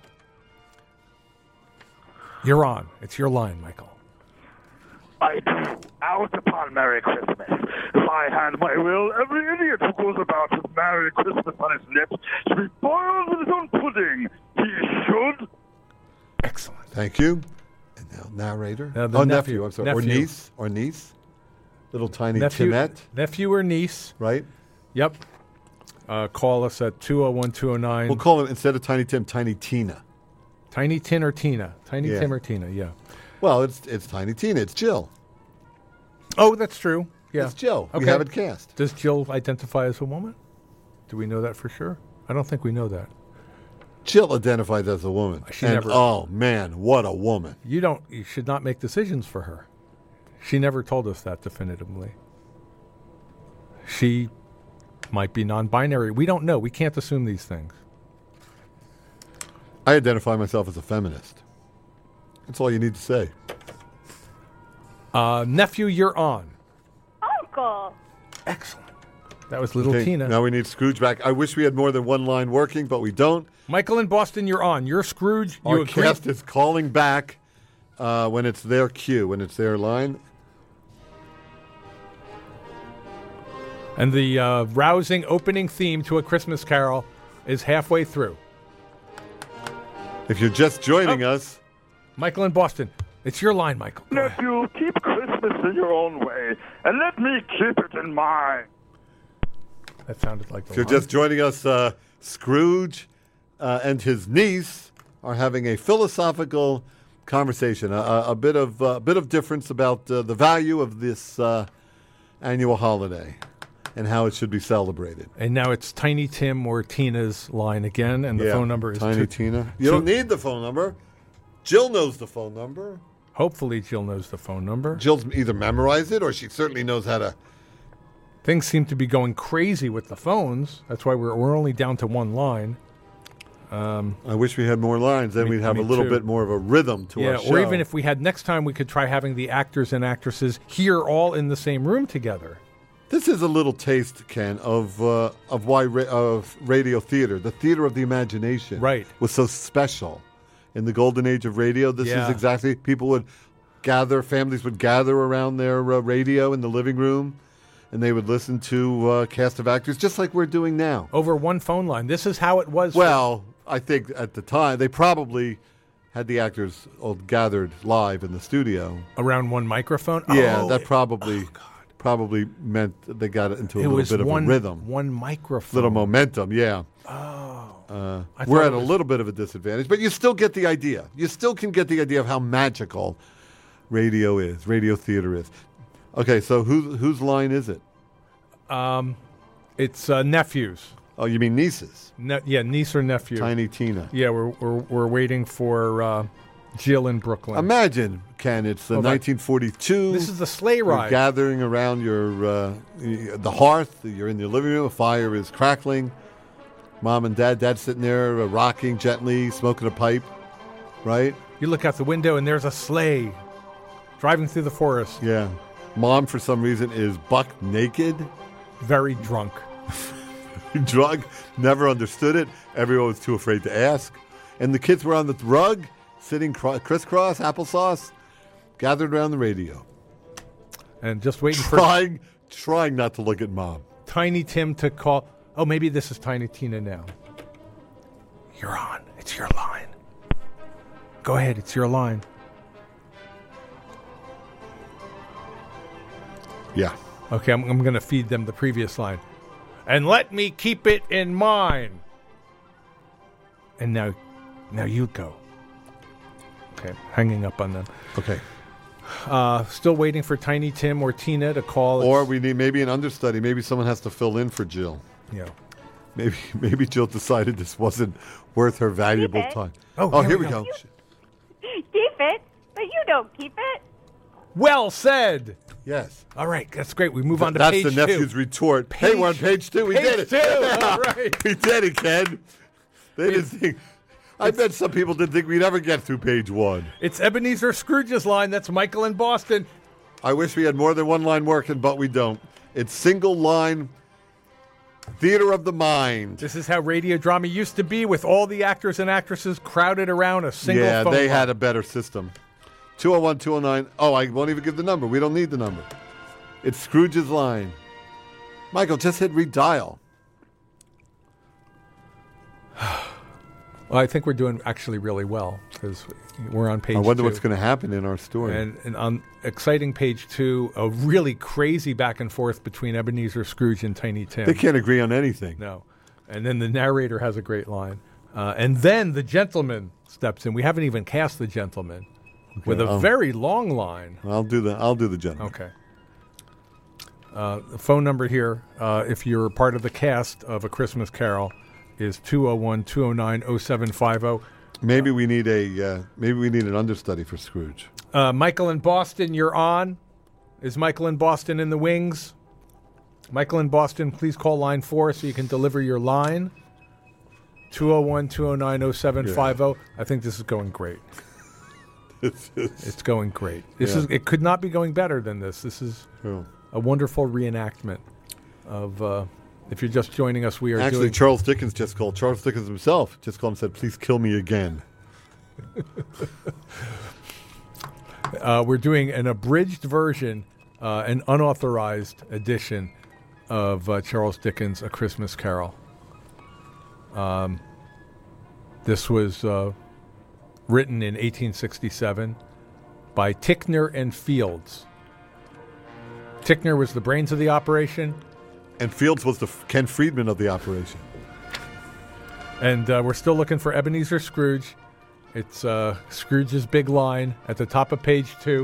You're on. It's your line, Michael. I do. Out upon Merry Christmas. If I had my will, every idiot who goes about with Merry Christmas on his lips should be boiled with his own pudding. He should. Excellent. Thank you. And now narrator. Now the oh, nephew. nephew. I'm sorry. Or Nephew. niece. Or niece. Little tiny Nephew, Tinette, nephew or niece. right? Yep. Uh, call us at two oh one, two oh nine. We'll call him, instead of Tiny Tim, Tiny Tina. Tiny Tin or Tina. Tiny Yeah. Tim or Tina, yeah. Well, it's it's Tiny Tina. It's Jill. Oh, that's true. Yeah. It's Jill. We Okay. have it cast. Does Jill identify as a woman? Do we know that for sure? I don't think we know that. Jill identifies as a woman. She and, never- oh, man, what a woman. You don't. You should not make decisions for her. She never told us that definitively. She might be non-binary. We don't know. We can't assume these things. I identify myself as a feminist. That's all you need to say. Uh, nephew, you're on. Uncle! Excellent. That was little Okay, Tina. now we need Scrooge back. I wish we had more than one line working, but we don't. Michael in Boston, you're on. You're Scrooge. You Our agree? cast is calling back uh, when it's their cue, when it's their line. And the uh, rousing opening theme to A Christmas Carol is halfway through. If you're just joining Oh. us, Michael in Boston, it's your line, Michael. Go ahead. Nephew, keep Christmas in your own way, and let me keep it in mine. That sounded like the if you're line. just joining us, uh, Scrooge uh, and his niece are having a philosophical conversation, a, a, a bit of uh, a bit of difference about uh, the value of this uh, annual holiday and how it should be celebrated. And now it's Tiny Tim or Tina's line again, and the Yeah, phone number is Tiny two- Tina. You two- don't need the phone number. Jill knows the phone number. Hopefully, Jill knows the phone number. Jill's either memorized it or she certainly knows how to. Things seem to be going crazy with the phones. That's why we're we're only down to one line. Um, I wish we had more lines. Then Me- we'd have a me little too. bit more of a rhythm to yeah, our show. or even if we had next time, we could try having the actors and actresses here all in the same room together. This is a little taste, Ken, of uh, of why ra- of radio theater, the theater of the imagination, Right. was so special in the golden age of radio. This Yeah. is exactly people would gather, families would gather around their uh, radio in the living room, and they would listen to uh, cast of actors, just like we're doing now. Over one phone line. This is how it was. Well, I think at the time they probably had the actors all gathered live in the studio. around one microphone. Yeah, Oh, that it- probably probably meant that they got into a it little was bit of one a rhythm, one microphone. little momentum. Yeah, Oh, uh, I we're thought at it a was- little bit of a disadvantage, but you still get the idea. You still can get the idea of how magical radio is, radio theater is. Okay, so whose whose line is it? um, it's uh, nephews. Oh, you mean nieces? Ne- yeah, niece or nephew. Tiny Tina. Yeah, we're we're we're waiting for uh, Jill in Brooklyn. Imagine, Ken, it's the Well, that- nineteen forty-two. This is the sleigh You're ride. gathering around your uh, y- the hearth. You're in your living room. A fire is crackling. Mom and Dad, Dad's sitting there uh, rocking gently, smoking a pipe. Right? You look out the window and there's a sleigh driving through the forest. Yeah. Mom, for some reason, is buck naked. Very drunk. Drunk. Never understood it. Everyone was too afraid to ask. And the kids were on the rug, sitting cro- crisscross, applesauce, gathered around the radio. And just waiting trying, for... Trying not to look at Mom. Tiny Tim to call... Oh, maybe this is Tiny Tina now. You're on. It's your line. Go ahead. It's your line. Yeah. Okay, I'm, I'm going to feed them the previous line. And let me keep it in mind. And now, now you go. Okay, hanging up on them. Okay. Uh, still waiting for Tiny Tim or Tina to call. Or we need maybe an understudy. Maybe someone has to fill in for Jill. Yeah. Maybe maybe Jill decided this wasn't worth her valuable Keep it. time. Oh, oh here here we we go. go. Keep it, but you don't keep it. Well said. Yes. All right, that's great. We move on to That's page the nephew's two. retort. Page- hey, we're on page two. We page did it. two. All right. We did it, Ken. They didn't think. I bet some people didn't think we'd ever get through page one. It's Ebenezer Scrooge's line. That's Michael in Boston. I wish we had more than one line working, but we don't. It's single line theater of the mind. This is how radio drama used to be, with all the actors and actresses crowded around a single yeah, phone they line. had a better system. two oh one, two oh nine. Oh, I won't even give the number. We don't need the number. It's Scrooge's line. Michael, just hit redial. Well, I think we're doing actually really well because we're on page I wonder two. what's going to happen in our story. And, and on exciting page two, a really crazy back and forth between Ebenezer Scrooge and Tiny Tim. They can't agree on anything. No. And then the narrator has a great line. Uh, and then the gentleman steps in. We haven't even cast the gentleman with a I'll- very long line. I'll do the I'll do the gentleman. Okay. Uh, the phone number here, uh, if you're part of the cast of A Christmas Carol, is two oh one, two oh nine, oh seven five oh. Maybe we need a uh, maybe we need an understudy for Scrooge. Uh, Michael in Boston, you're on. Is Michael in Boston in the wings? Michael in Boston, please call line four so you can deliver your line. two oh one, two oh nine, oh seven five oh. I think this is going great. It's, it's, It's going great. This Yeah. is. It could not be going better than this. This is true. a wonderful reenactment of. Uh, if you're just joining us, we are Actually, doing. Charles Dickens just called. Charles Dickens himself just called and said, "Please kill me again." Uh, we're doing an abridged version, uh, an unauthorized edition of uh, Charles Dickens' A Christmas Carol. Um, this was uh, written in eighteen sixty-seven by Ticknor and Fields. Ticknor was the brains of the operation. And Fields was the F- Ken Friedman of the operation. And uh, we're still looking for Ebenezer Scrooge. It's uh, Scrooge's big line at the top of page two.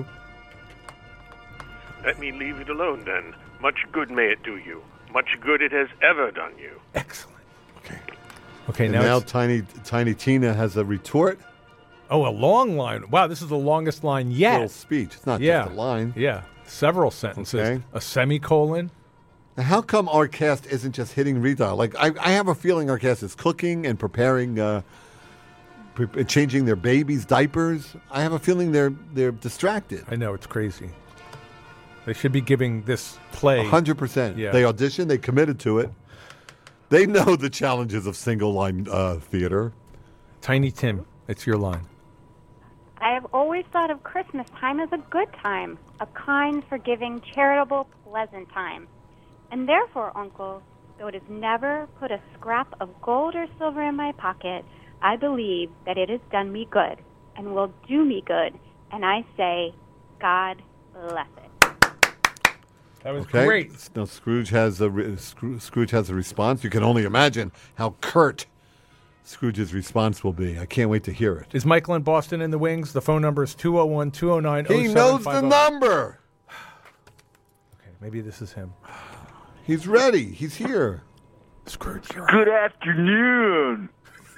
Let me leave it alone then. Much good may it do you. Much good it has ever done you. Excellent. Okay. Okay, And now, now it's- Tiny Tiny Tina has a retort. oh, a long line. Wow, this is the longest line yet. Little speech. It's not Yeah. just a line. Yeah, several sentences. Okay. A semicolon. Now, how come our cast isn't just hitting redial? Like I, I have a feeling our cast is cooking and preparing, uh, pre- changing their babies' diapers. I have a feeling they're they're distracted. I know, it's crazy. They should be giving this play. A hundred percent. Yeah. They auditioned. They committed to it. They know the challenges of single line uh, theater. Tiny Tim, it's your line. I have always thought of Christmas time as a good time, a kind, forgiving, charitable, pleasant time. And therefore, Uncle, though it has never put a scrap of gold or silver in my pocket, I believe that it has done me good and will do me good. And I say, God bless it. That was Okay. great. Now Scrooge has a re- Scroo- Scrooge has a response. You can only imagine how curt Scrooge's response will be. I can't wait to hear it. Is Michael in Boston in the wings? The phone number is two oh one, two oh nine, oh seven He five oh. knows the number. Okay, maybe this is him. He's ready. He's here. Scrooge, you're Good afternoon.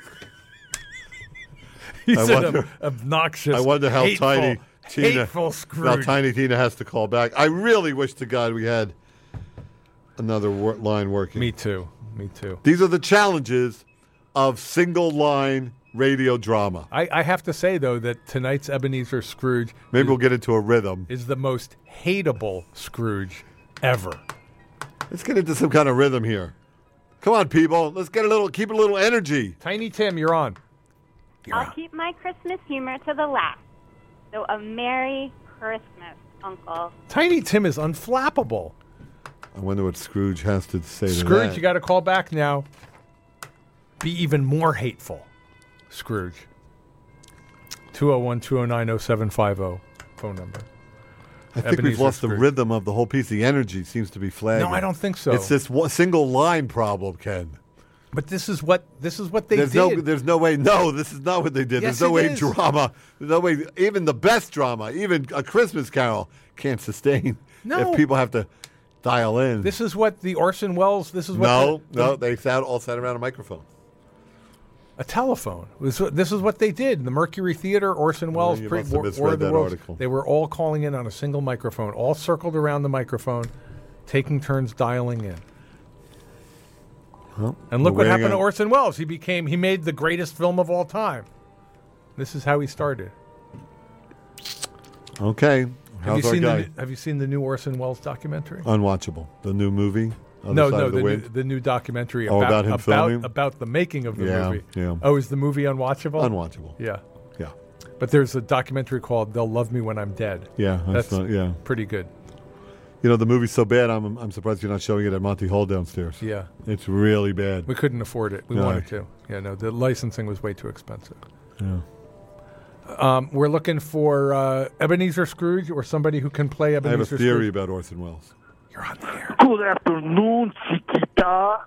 He's I an wonder- ob- obnoxious, I wonder how hateful, Tiny Tina, hateful how Scrooge. Tiny Tina has to call back. I really wish to God we had another wor- line working. Me too. Me too. These are the challenges of single line radio drama. I, I have to say, though, that tonight's Ebenezer Scrooge Maybe is, we'll get into a rhythm. is the most hateable Scrooge ever. Let's get into some kind of rhythm here. Come on, people. Let's get a little, keep a little energy. Tiny Tim, you're on. You're I'll on. keep my Christmas humor to the last. So a Merry Christmas, Uncle. Tiny Tim is unflappable. I wonder what Scrooge has to say to Scrooge, that. you got to call back now. Be even more hateful, Scrooge. two oh one, two oh nine, oh seven five oh, phone number. I think we've Ebenezer lost the Scrooge. rhythm of the whole piece. The energy seems to be flagging. No, I don't think so. It's this one single line problem, Ken. But this is what this is what they there's did. no, there's no way. No, this is not what they did. Yes, there's no it way is. drama. There's no way. Even the best drama, even a Christmas Carol, can't sustain No. if people have to dial in. This is what the Orson Welles. This is what no, the, no, the- they sat all sat around a microphone. a telephone. This, this is what they did. The Mercury Theater, Orson Welles, you pre- must have War, misread War of the that Worlds. article. They were all calling in on a single microphone, all circled around the microphone, taking turns dialing in. Well, And look we're what waiting happened to on- Orson Welles. He became he made the greatest film of all time. This is how he started. Okay, Have how's you our seen guy? the new- Have you seen the new Orson Welles documentary? Unwatchable. The new movie. Other no, Side no, of the, the new, Wind. the new documentary Oh, about about him about, filming? about the making of the Yeah, movie. yeah. Oh, is the movie unwatchable? Unwatchable. Yeah, Yeah, but there's a documentary called "They'll Love Me When I'm Dead." yeah, that's, That's not, yeah. pretty good. You know, the movie's so bad. I'm I'm surprised you're not showing it at Monty Hall downstairs. Yeah, It's really bad. we couldn't afford it. We No. wanted to. Yeah, no, the licensing was way too expensive. Yeah. Um, we're looking for uh, Ebenezer Scrooge or somebody who can play I have Ebenezer a theory Scrooge. about Orson Welles. You're on the air. Good afternoon, Chiquita. All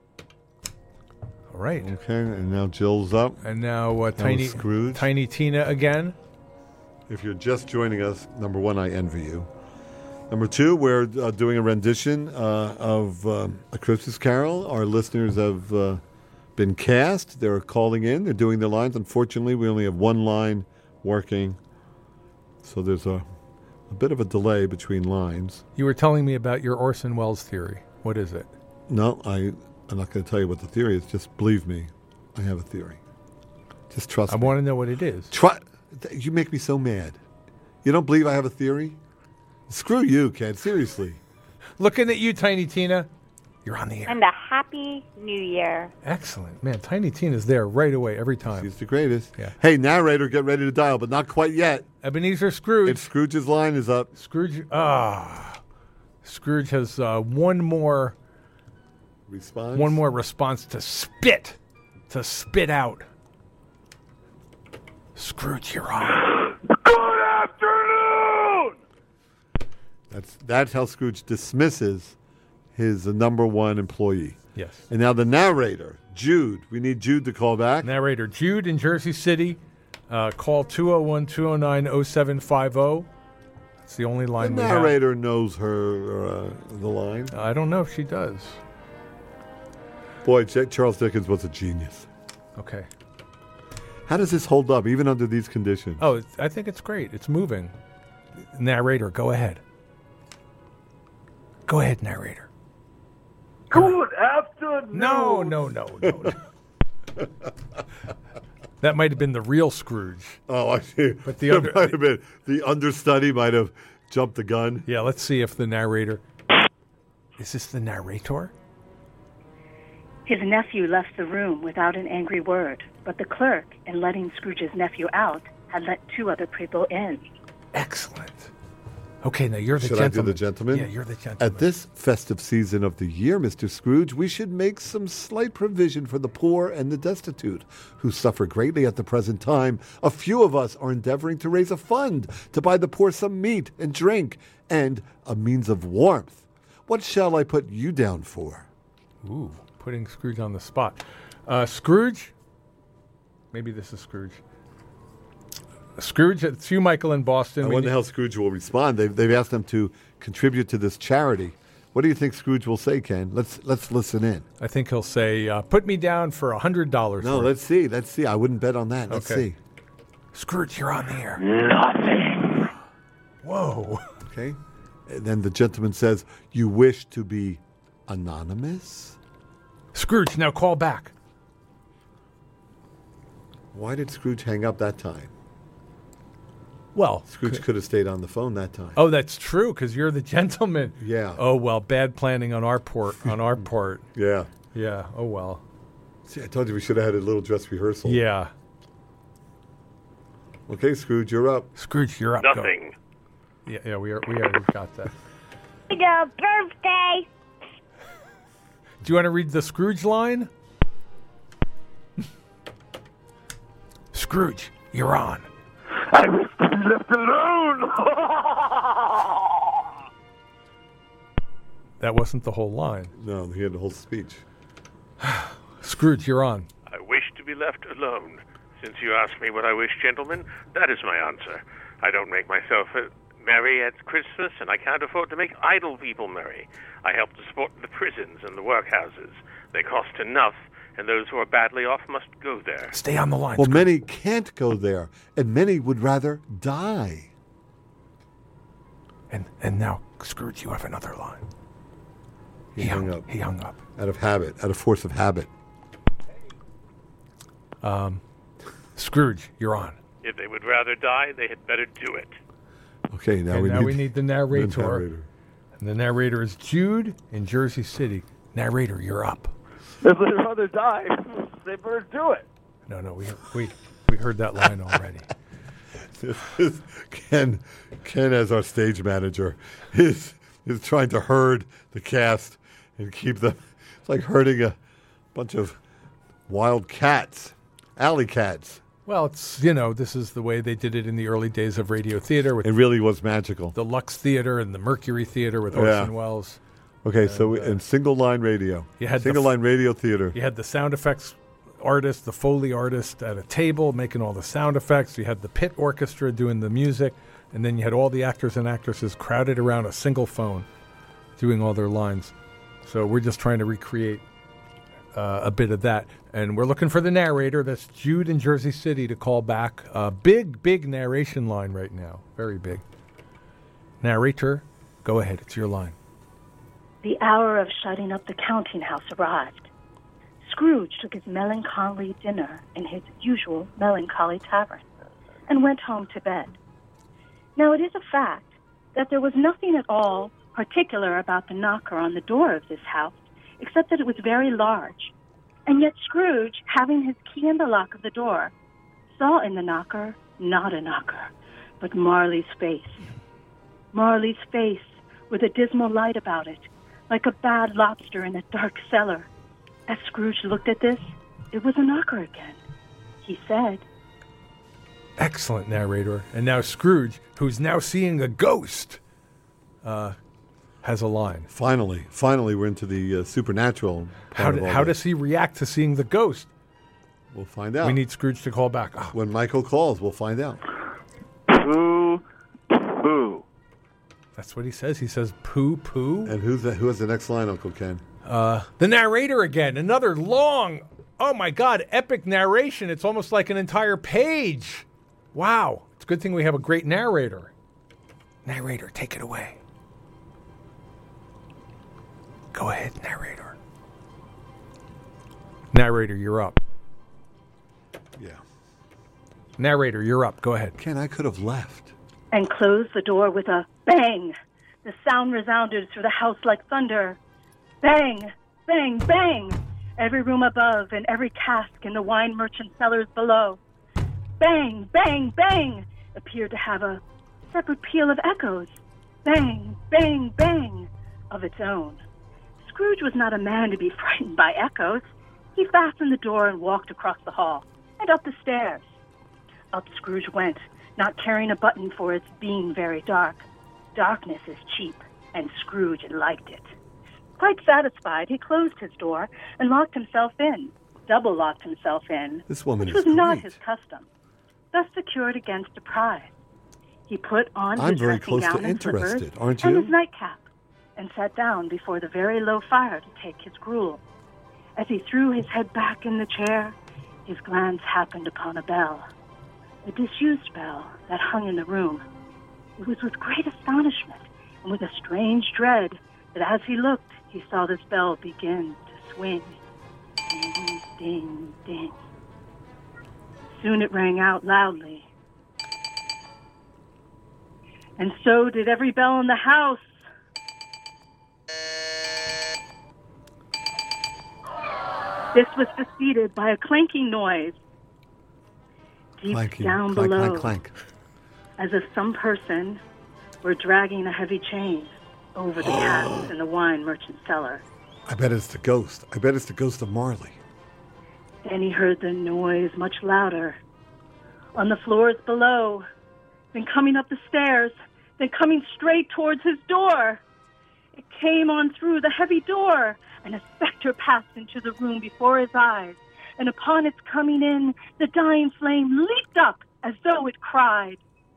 right. Okay, and now Jill's up. And now uh, was Tiny Scrooge. Tiny Tina again. If you're just joining us, number one, I envy you. Number two, we're uh, doing a rendition uh, of um, A Christmas Carol. Our listeners have uh, been cast. They're calling in. They're doing their lines. Unfortunately, we only have one line working, so there's a, a bit of a delay between lines. You were telling me about your Orson Welles theory. What is it? No, I, I'm not going to tell you what the theory is. Just believe me. I have a theory. Just trust I me. want to know what it is. Try. You make me so mad. You don't believe I have a theory? Screw you, Ken. Seriously. Looking at you, Tiny Tina. You're on the air. And a Happy New Year. Excellent. Man, Tiny Tina's there right away every time. She's the greatest. Yeah. Hey, narrator, get ready to dial, but not quite yet. Ebenezer Scrooge. It's Scrooge's line is up. Scrooge. Ah. Scrooge has uh, one more Response. one more response to spit. To spit out. Scrooge, you're on. Good afternoon. That's that's how Scrooge dismisses his uh, number one employee. Yes. And now the narrator, Jude. We need Jude to call back. Narrator Jude in Jersey City. Uh, call two oh one, two oh nine, oh seven five oh. That's the only The line we have. narrator knows her uh, the line. I don't know if she does. Boy, Ch- Charles Dickens was a genius. Okay. How does this hold up, even under these conditions? Oh, it's, I think it's great. It's moving. Narrator, go ahead. Go ahead, narrator. Good afternoon. No, no, no, no. no. That might have been the real Scrooge. Oh, I see. But the It under- might have been the understudy might have jumped the gun. Yeah, let's see if the narrator. Is this the narrator? His nephew left the room without an angry word, but the clerk, in letting Scrooge's nephew out, had let two other people in. Excellent. Okay, now you're the Should gentleman. I do the gentleman? Yeah, you're the gentleman. At this festive season of the year, Mister Scrooge, we should make some slight provision for the poor and the destitute, who suffer greatly at the present time. A few of us are endeavoring to raise a fund to buy the poor some meat and drink and a means of warmth. What shall I put you down for? Ooh, putting Scrooge on the spot. Uh, Scrooge? Maybe this is Scrooge. Scrooge, it's you, Michael, in Boston. I We wonder need- how Scrooge will respond. They've, they've asked him to contribute to this charity. What do you think Scrooge will say, Ken? Let's let's listen in. I think he'll say, uh, put me down for one hundred dollars. No, let's see. Let's see. I wouldn't bet on that. Let's Okay. see. Scrooge, you're on the air. Nothing. Whoa. Okay. And then the gentleman says, "You wish to be anonymous?" Scrooge, now call back. Why did Scrooge hang up that time? Well, Scrooge could have stayed on the phone that time. Oh, that's true, because you're the gentleman. Yeah. Oh, well, bad planning on our part. On our part. Yeah. Yeah. Oh, well. See, I told you we should have had a little dress rehearsal. Yeah. Okay, Scrooge, you're up. Scrooge, you're up. Nothing. Go. Yeah, yeah, we are. We already got that. It's a birthday. Do you want to read the Scrooge line? Scrooge, you're on. I wish to be left alone. That wasn't the whole line. No, he had the whole speech. Scrooge, you're on. I wish to be left alone. Since you asked me what I wish, gentlemen, that is my answer. I don't make myself uh, merry at Christmas, and I can't afford to make idle people merry. I help to support the prisons and the workhouses. They cost enough, and those who are badly off must go there. Stay on the line. Well, Scrooge. many can't go there, and many would rather die. And and now, Scrooge, you have another line. He, He hung hung, up he hung up. out of habit, out of force of habit. Um, Scrooge, you're on. If they would rather die, they had better do it. Okay, now And we now need we need the narrator. the narrator. And the narrator is Jude in Jersey City. Narrator, you're up. If they'd rather die, they better do it. No, no, we we we heard that line already. Ken, Ken, as our stage manager, is is trying to herd the cast and keep them. It's like herding a bunch of wild cats, alley cats. Well, it's, you know, this is the way they did it in the early days of radio theater with It really was magical. the Lux Theater and the Mercury Theater with Yeah. Orson Welles. Okay, so we, in single line radio, You had the single f- line radio theater. You had the sound effects artist, the Foley artist at a table making all the sound effects. You had the pit orchestra doing the music. And then you had all the actors and actresses crowded around a single phone doing all their lines. So we're just trying to recreate uh, a bit of that. And we're looking for the narrator. That's Jude in Jersey City to call back. A big, big narration line right now. Very big. Narrator, go ahead. It's your line. The hour of shutting up the counting house arrived. Scrooge took his melancholy dinner in his usual melancholy tavern and went home to bed. Now, it is a fact that there was nothing at all particular about the knocker on the door of this house, except that it was very large. And yet Scrooge, having his key in the lock of the door, saw in the knocker not a knocker, but Marley's face. Marley's face with a dismal light about it, like a bad lobster in a dark cellar. As Scrooge looked at this, it was a knocker again. He said, Excellent narrator. And now Scrooge, who's now seeing a ghost, uh, has a line. Finally, finally, we're into the uh, supernatural. How, part do, of all how this. does he react to seeing the ghost? We'll find out. We need Scrooge to call back. Oh, When Michael calls, we'll find out. Pooh, pooh. that's what he says. He says, poo, poo. And who's the, who has the next line, Uncle Ken? Uh, the narrator again. Another long, oh my God, epic narration. It's almost like an entire page. Wow. It's a good thing we have a great narrator. Narrator, take it away. Go ahead, narrator. Narrator, you're up. Yeah. Narrator, you're up. Go ahead. Ken, I could have left. and closed the door with a bang. The sound resounded through the house like thunder. Bang, bang, bang. Every room above and every cask in the wine merchant cellars below. Bang, bang, bang appeared to have a separate peal of echoes. Bang, bang, bang of its own. Scrooge was not a man to be frightened by echoes. He fastened the door and walked across the hall and up the stairs. Up Scrooge went, not caring a button for its being very dark. Darkness is cheap, and Scrooge liked it. Quite satisfied, he closed his door and locked himself in, double-locked himself in, This woman which is was not great. his custom, thus secured against a prize. He put on I'm his very dressing close to gown and slippers interested, aren't and you? his nightcap, and sat down before the very low fire to take his gruel. As he threw his head back in the chair, his glance happened upon a bell, a disused bell that hung in the room. It was with great astonishment and with a strange dread that as he looked, he saw this bell begin to swing. Ding, ding, ding. soon it rang out loudly. And so did every bell in the house. This was preceded by a clanking noise. Deep Clanking, down clank, below, clank, clank. as if some person were dragging a heavy chain over the casks in the wine merchant's cellar. I bet it's the ghost. I bet it's the ghost of Marley. Then he heard the noise much louder. On the floors below, then coming up the stairs, then coming straight towards his door. It came on through the heavy door, and a specter passed into the room before his eyes. And upon its coming in, the dying flame leaped up as though it cried.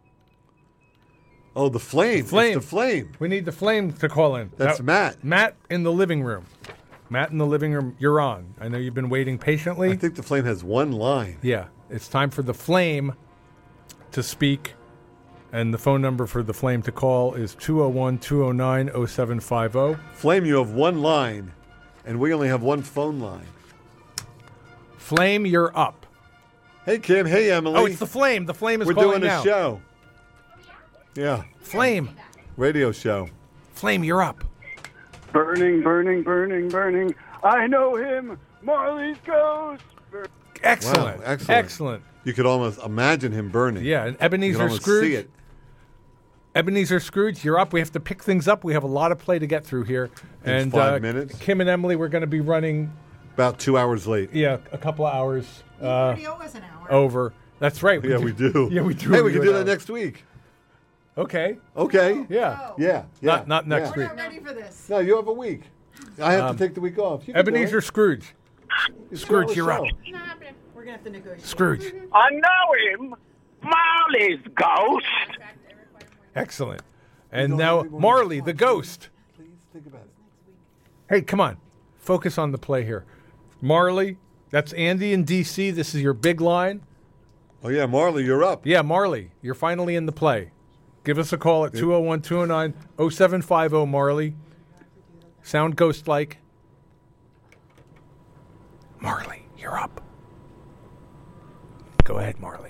Oh, the flame. The flame. It's the flame. We need the flame to call in. That's Now, Matt. Matt in the living room. Matt in the living room. You're on. I know you've been waiting patiently. I think the flame has one line. Yeah. It's time for the flame to speak. And the phone number for the flame to call is two oh one, two oh nine, oh seven five oh. Flame, you have one line, and we only have one phone line. Flame, you're up. Hey, Kim. Hey, Emily. Oh, it's the flame. The flame is We're calling doing a now. show. Yeah. Flame. Radio show. Flame, you're up. Burning, burning, burning, burning. I know him. Marley's ghost. Bur- Excellent. Wow, excellent. Excellent. You could almost imagine him burning. Yeah, and You could Ebenezer almost Scrooge. see it. Ebenezer Scrooge, you're up. We have to pick things up. We have a lot of play to get through here. In and five uh, minutes? Kim and Emily, we're going to be running, About two hours late. yeah, a couple of hours You uh, already owe us an hour. over. That's right. Yeah, we do. Yeah, we do. Hey, we can do do it that now. next week. Okay. Okay. Yeah. Oh. Yeah. yeah. Not not next yeah. week. We're not ready for this. No, you have a week. I have Um, to take the week off. You can do Ebenezer it. Scrooge. It's Scrooge, our you're up. show. It's not happening. We're going to have to negotiate. Scrooge. I know him. Marley's ghost. Excellent. And don't now have anyone Marley, to the talk. ghost. Please think about it. Hey, come on. Focus on the play here. Marley, that's Andy in D C. This is your big line. Oh, yeah, Marley, you're up. Yeah, Marley, you're finally in the play. Give us a call at two oh one, two oh nine, oh seven five oh, Marley. Sound ghost-like. Marley, you're up. Go ahead, Marley.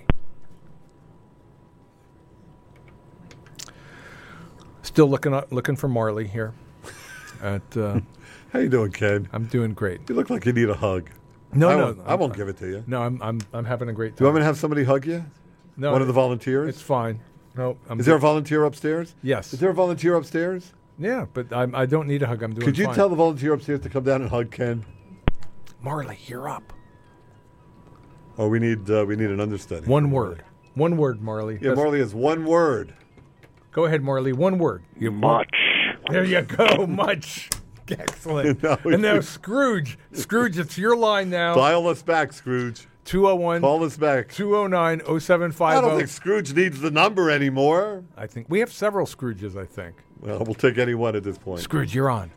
Still looking up, looking for Marley here. At uh, How you doing, Ken? I'm doing great. You look like you need a hug. No, I no, won't, I won't give it to you. No, I'm I'm I'm having a great Do you time. want me to have somebody hug you? No, One of the volunteers? It's fine. No, I'm Is there a good. volunteer upstairs? Yes. Is there a volunteer upstairs? Yeah, but I'm, I don't need a hug. I'm doing Could you fine. tell the volunteer upstairs to come down and hug Ken? Marley, you're up. Oh, we need uh, we need an understudy. One word. One word, Marley. Yeah, That's- Marley has one word. Go ahead, Marley. One word. You Much. There you go. Much. Excellent. Now and now you- Scrooge. Scrooge, it's your line now. Dial us back, Scrooge. two oh one, Call us back. two oh nine, oh seven five I don't oh. think Scrooge needs the number anymore. I think we have several Scrooges, I think. Well, we'll take any one at this point. Scrooge, you're on.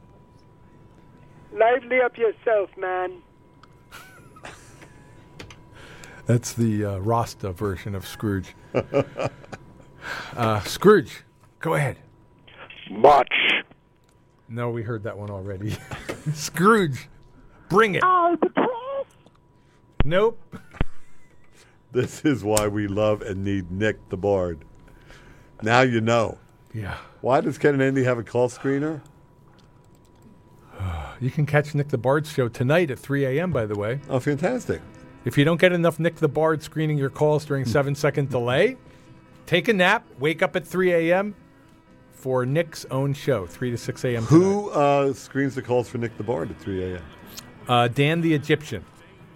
Lively up yourself, man. That's the uh, Rasta version of Scrooge. uh, Scrooge, go ahead. Much. No, we heard that one already. Scrooge, bring it. Nope. This is why we love and need Nick the Bard. Now you know. Yeah. Why does Ken and Andy have a call screener? You can catch Nick the Bard's show tonight at three a.m., by the way. Oh, fantastic. If you don't get enough Nick the Bard screening your calls during seven-second delay, take a nap, wake up at three a.m. for Nick's own show, three to six a.m. Who uh, screens the calls for Nick the Bard at three a.m.? Uh, Dan the Egyptian.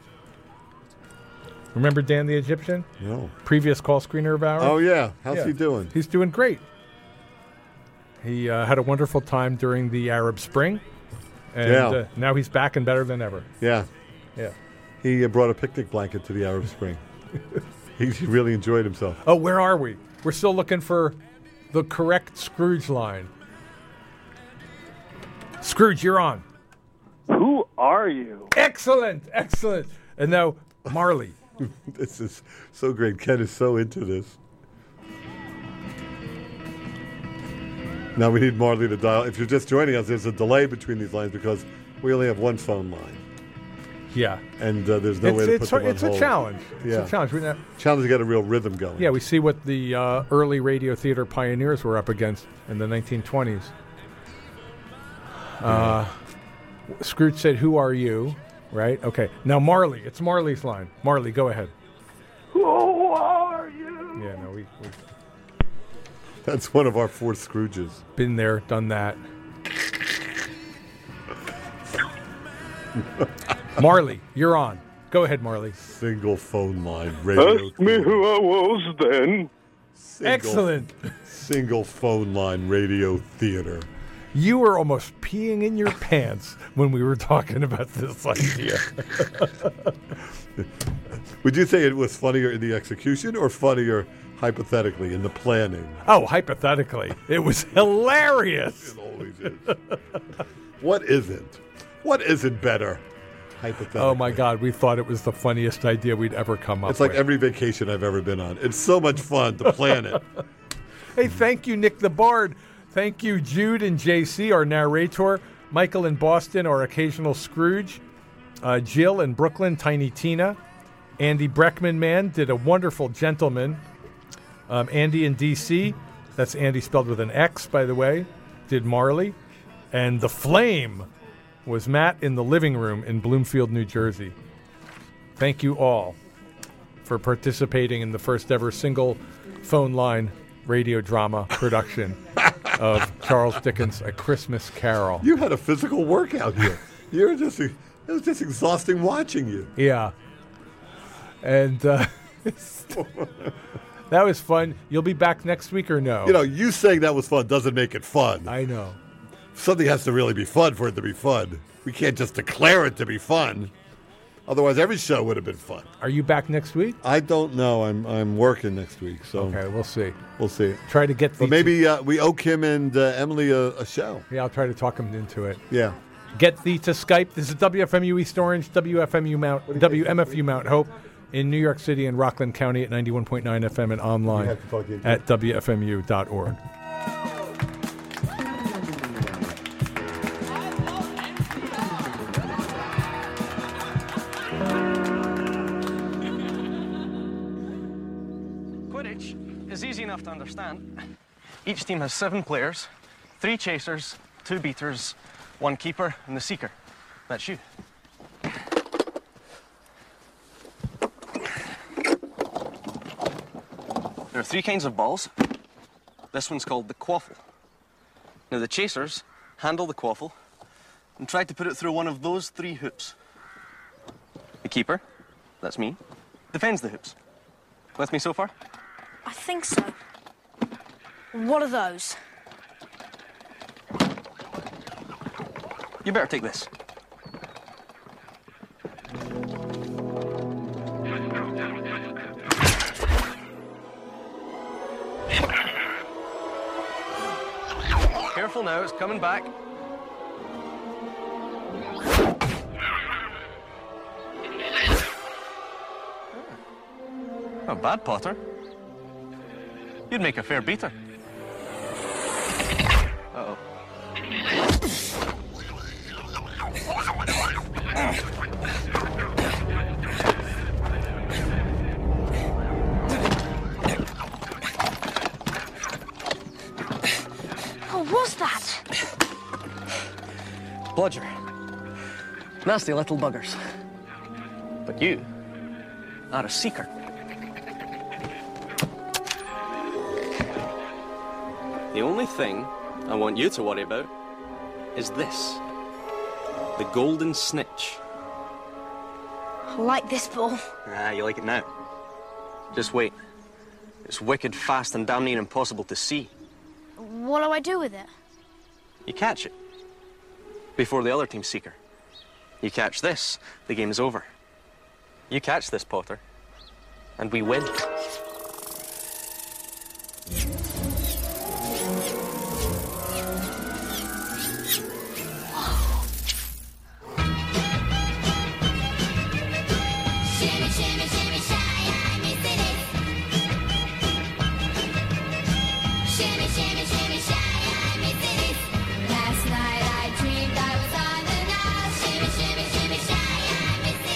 Remember Dan the Egyptian? No. Previous call screener of ours? Oh, yeah. How's Yeah. he doing? He's doing great. He uh, had a wonderful time during the Arab Spring, and Yeah. uh, now he's back and better than ever. Yeah. Yeah. He uh, brought a picnic blanket to the Arab Spring. he, he really enjoyed himself. Oh, where are we? We're still looking for the correct Scrooge line. Scrooge, you're on. Who are you? Excellent, excellent. And now, Marley. This is so great. Ken is so into this. Now we need Marley to dial. If you're just joining us, there's a delay between these lines because we only have one phone line. Yeah. And uh, there's no it's, way to it's, put them on It's hold. a challenge. Yeah. It's a challenge. We not, challenge to get a real rhythm going. yeah, we see what the uh, early radio theater pioneers were up against in the nineteen twenties. Uh, Scrooge said, "Who are you?" Right? Okay. Now Marley. It's Marley's line. Marley, go ahead. Who are you? Yeah, no, we, we That's one of our four Scrooges. been there, done that. Marley, you're on. Go ahead, Marley. Single phone line radio. Ask me who I was then. Single, Excellent. Single phone line radio theater. You were almost peeing in your pants when we were talking about this idea. Would you say it was funnier in the execution or funnier hypothetically in the planning? Oh, hypothetically, it was hilarious. It always is. What isn't? What isn't better? Hypothetically. Oh my God, we thought it was the funniest idea we'd ever come up It's like with. every vacation I've ever been on. It's so much fun to plan it. Hey, thank you, Nick the Bard. Thank you, Jude and J C, our narrator. Michael in Boston, our occasional Scrooge. Uh, Jill in Brooklyn, Tiny Tina. Andy Breckman, man, did a wonderful gentleman. Um, Andy in D C, that's Andy spelled with an X, by the way, did Marley. And The Flame was Matt in the living room in Bloomfield, New Jersey. Thank you all for participating in the first ever single phone line radio drama production of Charles Dickens' A Christmas Carol. You had a physical workout here. You're just, it was just exhausting watching you. Yeah. And uh, that was fun. You'll be back next week or no? You know, you saying that was fun doesn't make it fun. I know. Something has to really be fun for it to be fun. We can't just declare it to be fun. Otherwise, every show would have been fun. Are you back next week? I don't know. I'm I'm working next week, so Okay, we'll see. we'll see. Try to get the But maybe uh, we owe Kim and uh, Emily a, a show. Yeah, I'll try to talk them into it. Yeah. Get thee to Skype. This is W F M U East Orange, W F M U Mount, W M F U Mount Hope in New York City and Rockland County at ninety-one point nine F M and online have to talk to you. at W F M U dot org. Quidditch is easy enough to understand. Each team has seven players, three chasers, two beaters, one keeper, and the seeker. That's you. There are three kinds of balls. This one's called the quaffle. Now, the chasers handle the quaffle and try to put it through one of those three hoops. The keeper, that's me, defends the hoops. With me so far? I think so. What are those? You better take this. Careful now, it's coming back. Not bad, Potter. You'd make a fair beater. Uh-oh. What was that? Bludger. Nasty little buggers. But you are a seeker. The only thing I want you to worry about is this. The golden snitch. I like this ball. Ah, you like it now. Just wait. It's wicked fast and damn near impossible to see. What do I do with it? You catch it. Before the other team's seeker. You catch this, the game's over. You catch this, Potter, and we win. Last night I dreamed I was on the Nile. Shimmy, shimmy, shimmy, shy, I miss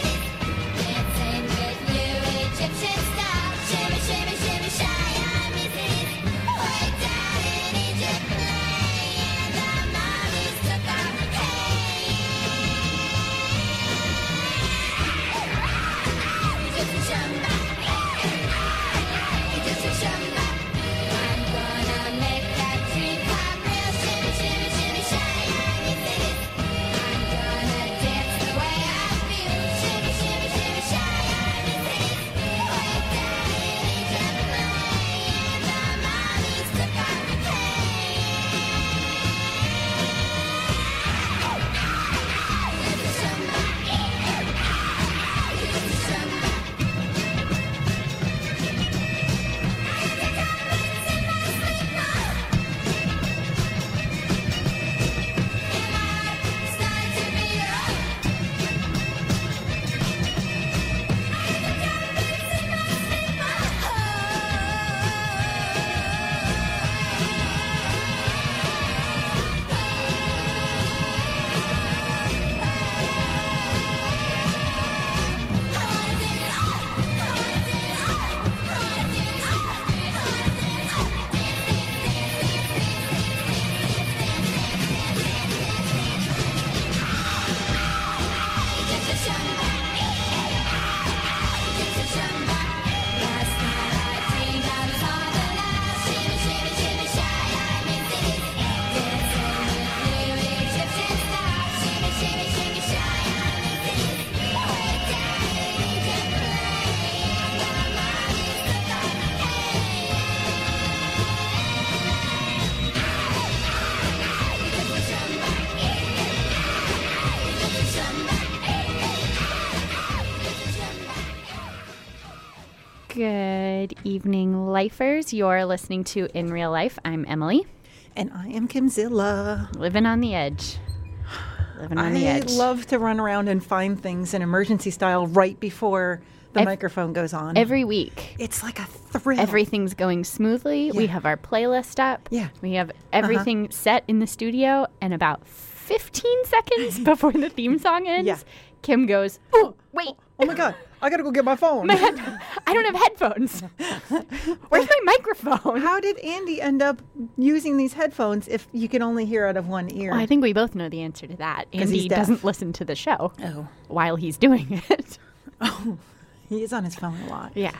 Good evening, lifers. You're listening to In Real Life. I'm Emily. And I am Kimzilla. Living on the edge. Living on the edge. I love to run around and find things in emergency style right before the Ev- microphone goes on. Every week. It's like a thrill. Everything's going smoothly. Yeah. We have our playlist up. Yeah. We have everything uh-huh. set in the studio. And about fifteen seconds before the theme song ends, yeah. Kim goes, oh, wait. Oh, my God. I got to go get my phone. My head- I don't have headphones. Where's my microphone? How did Andy end up using these headphones if you can only hear out of one ear? Well, I think we both know the answer to that. Andy doesn't listen to the show oh. while he's doing it. Oh, he is on his phone a lot. Yeah.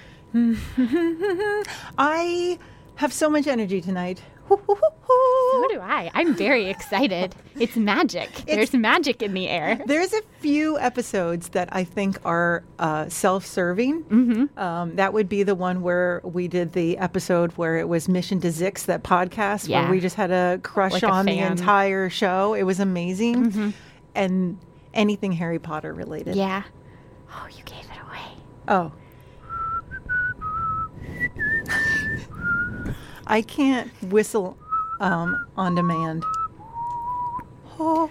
I have so much energy tonight. So do I. I'm very excited. It's magic. It's, There's magic in the air. There's a few episodes that I think are uh, self-serving. Mm-hmm. Um, that would be the one where we did the episode where it was Mission to Zix, that podcast, yeah. where we just had a crush like on a the entire show. It was amazing. Mm-hmm. And anything Harry Potter related. Yeah. Oh, you gave it away. Oh. I can't whistle um, on demand. Oh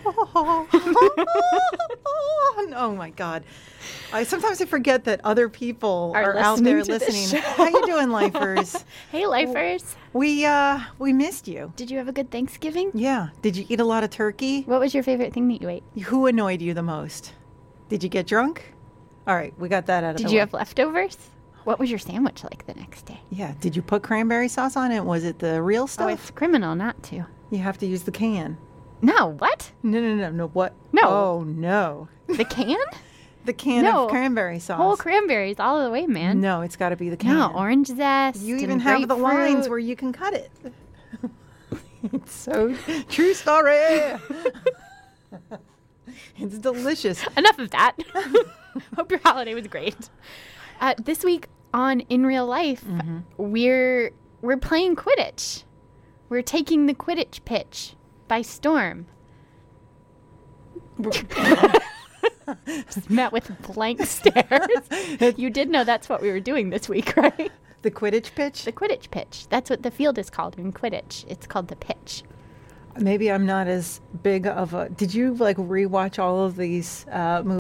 my God! I sometimes I forget that other people are, are out there listening. How you doing, lifers? Hey, lifers. We uh we missed you. Did you have a good Thanksgiving? Yeah. Did you eat a lot of turkey? What was your favorite thing that you ate? Who annoyed you the most? Did you get drunk? All right, we got that out of the way. Did you have leftovers? What was your sandwich like the next day? Yeah. Did you put cranberry sauce on it? Was it the real stuff? Oh, it's criminal not to. You have to use the can. No, what? No, no, no, no. What? No. Oh, no. The can? The can no. of cranberry sauce. Whole cranberries all the way, man. No, it's got to be the can. No, orange zest. You even have the lines where you can cut it. It's so true story. It's delicious. Enough of that. Hope your holiday was great. Uh, this week on In Real Life, mm-hmm. we're we're playing Quidditch. We're taking the Quidditch pitch by storm. Just met with blank stares. You did know that's what we were doing this week, right? The Quidditch pitch? The Quidditch pitch. That's what the field is called in Quidditch. It's called the pitch. Maybe I'm not as big of a... Did you, like, rewatch all of these uh, movies?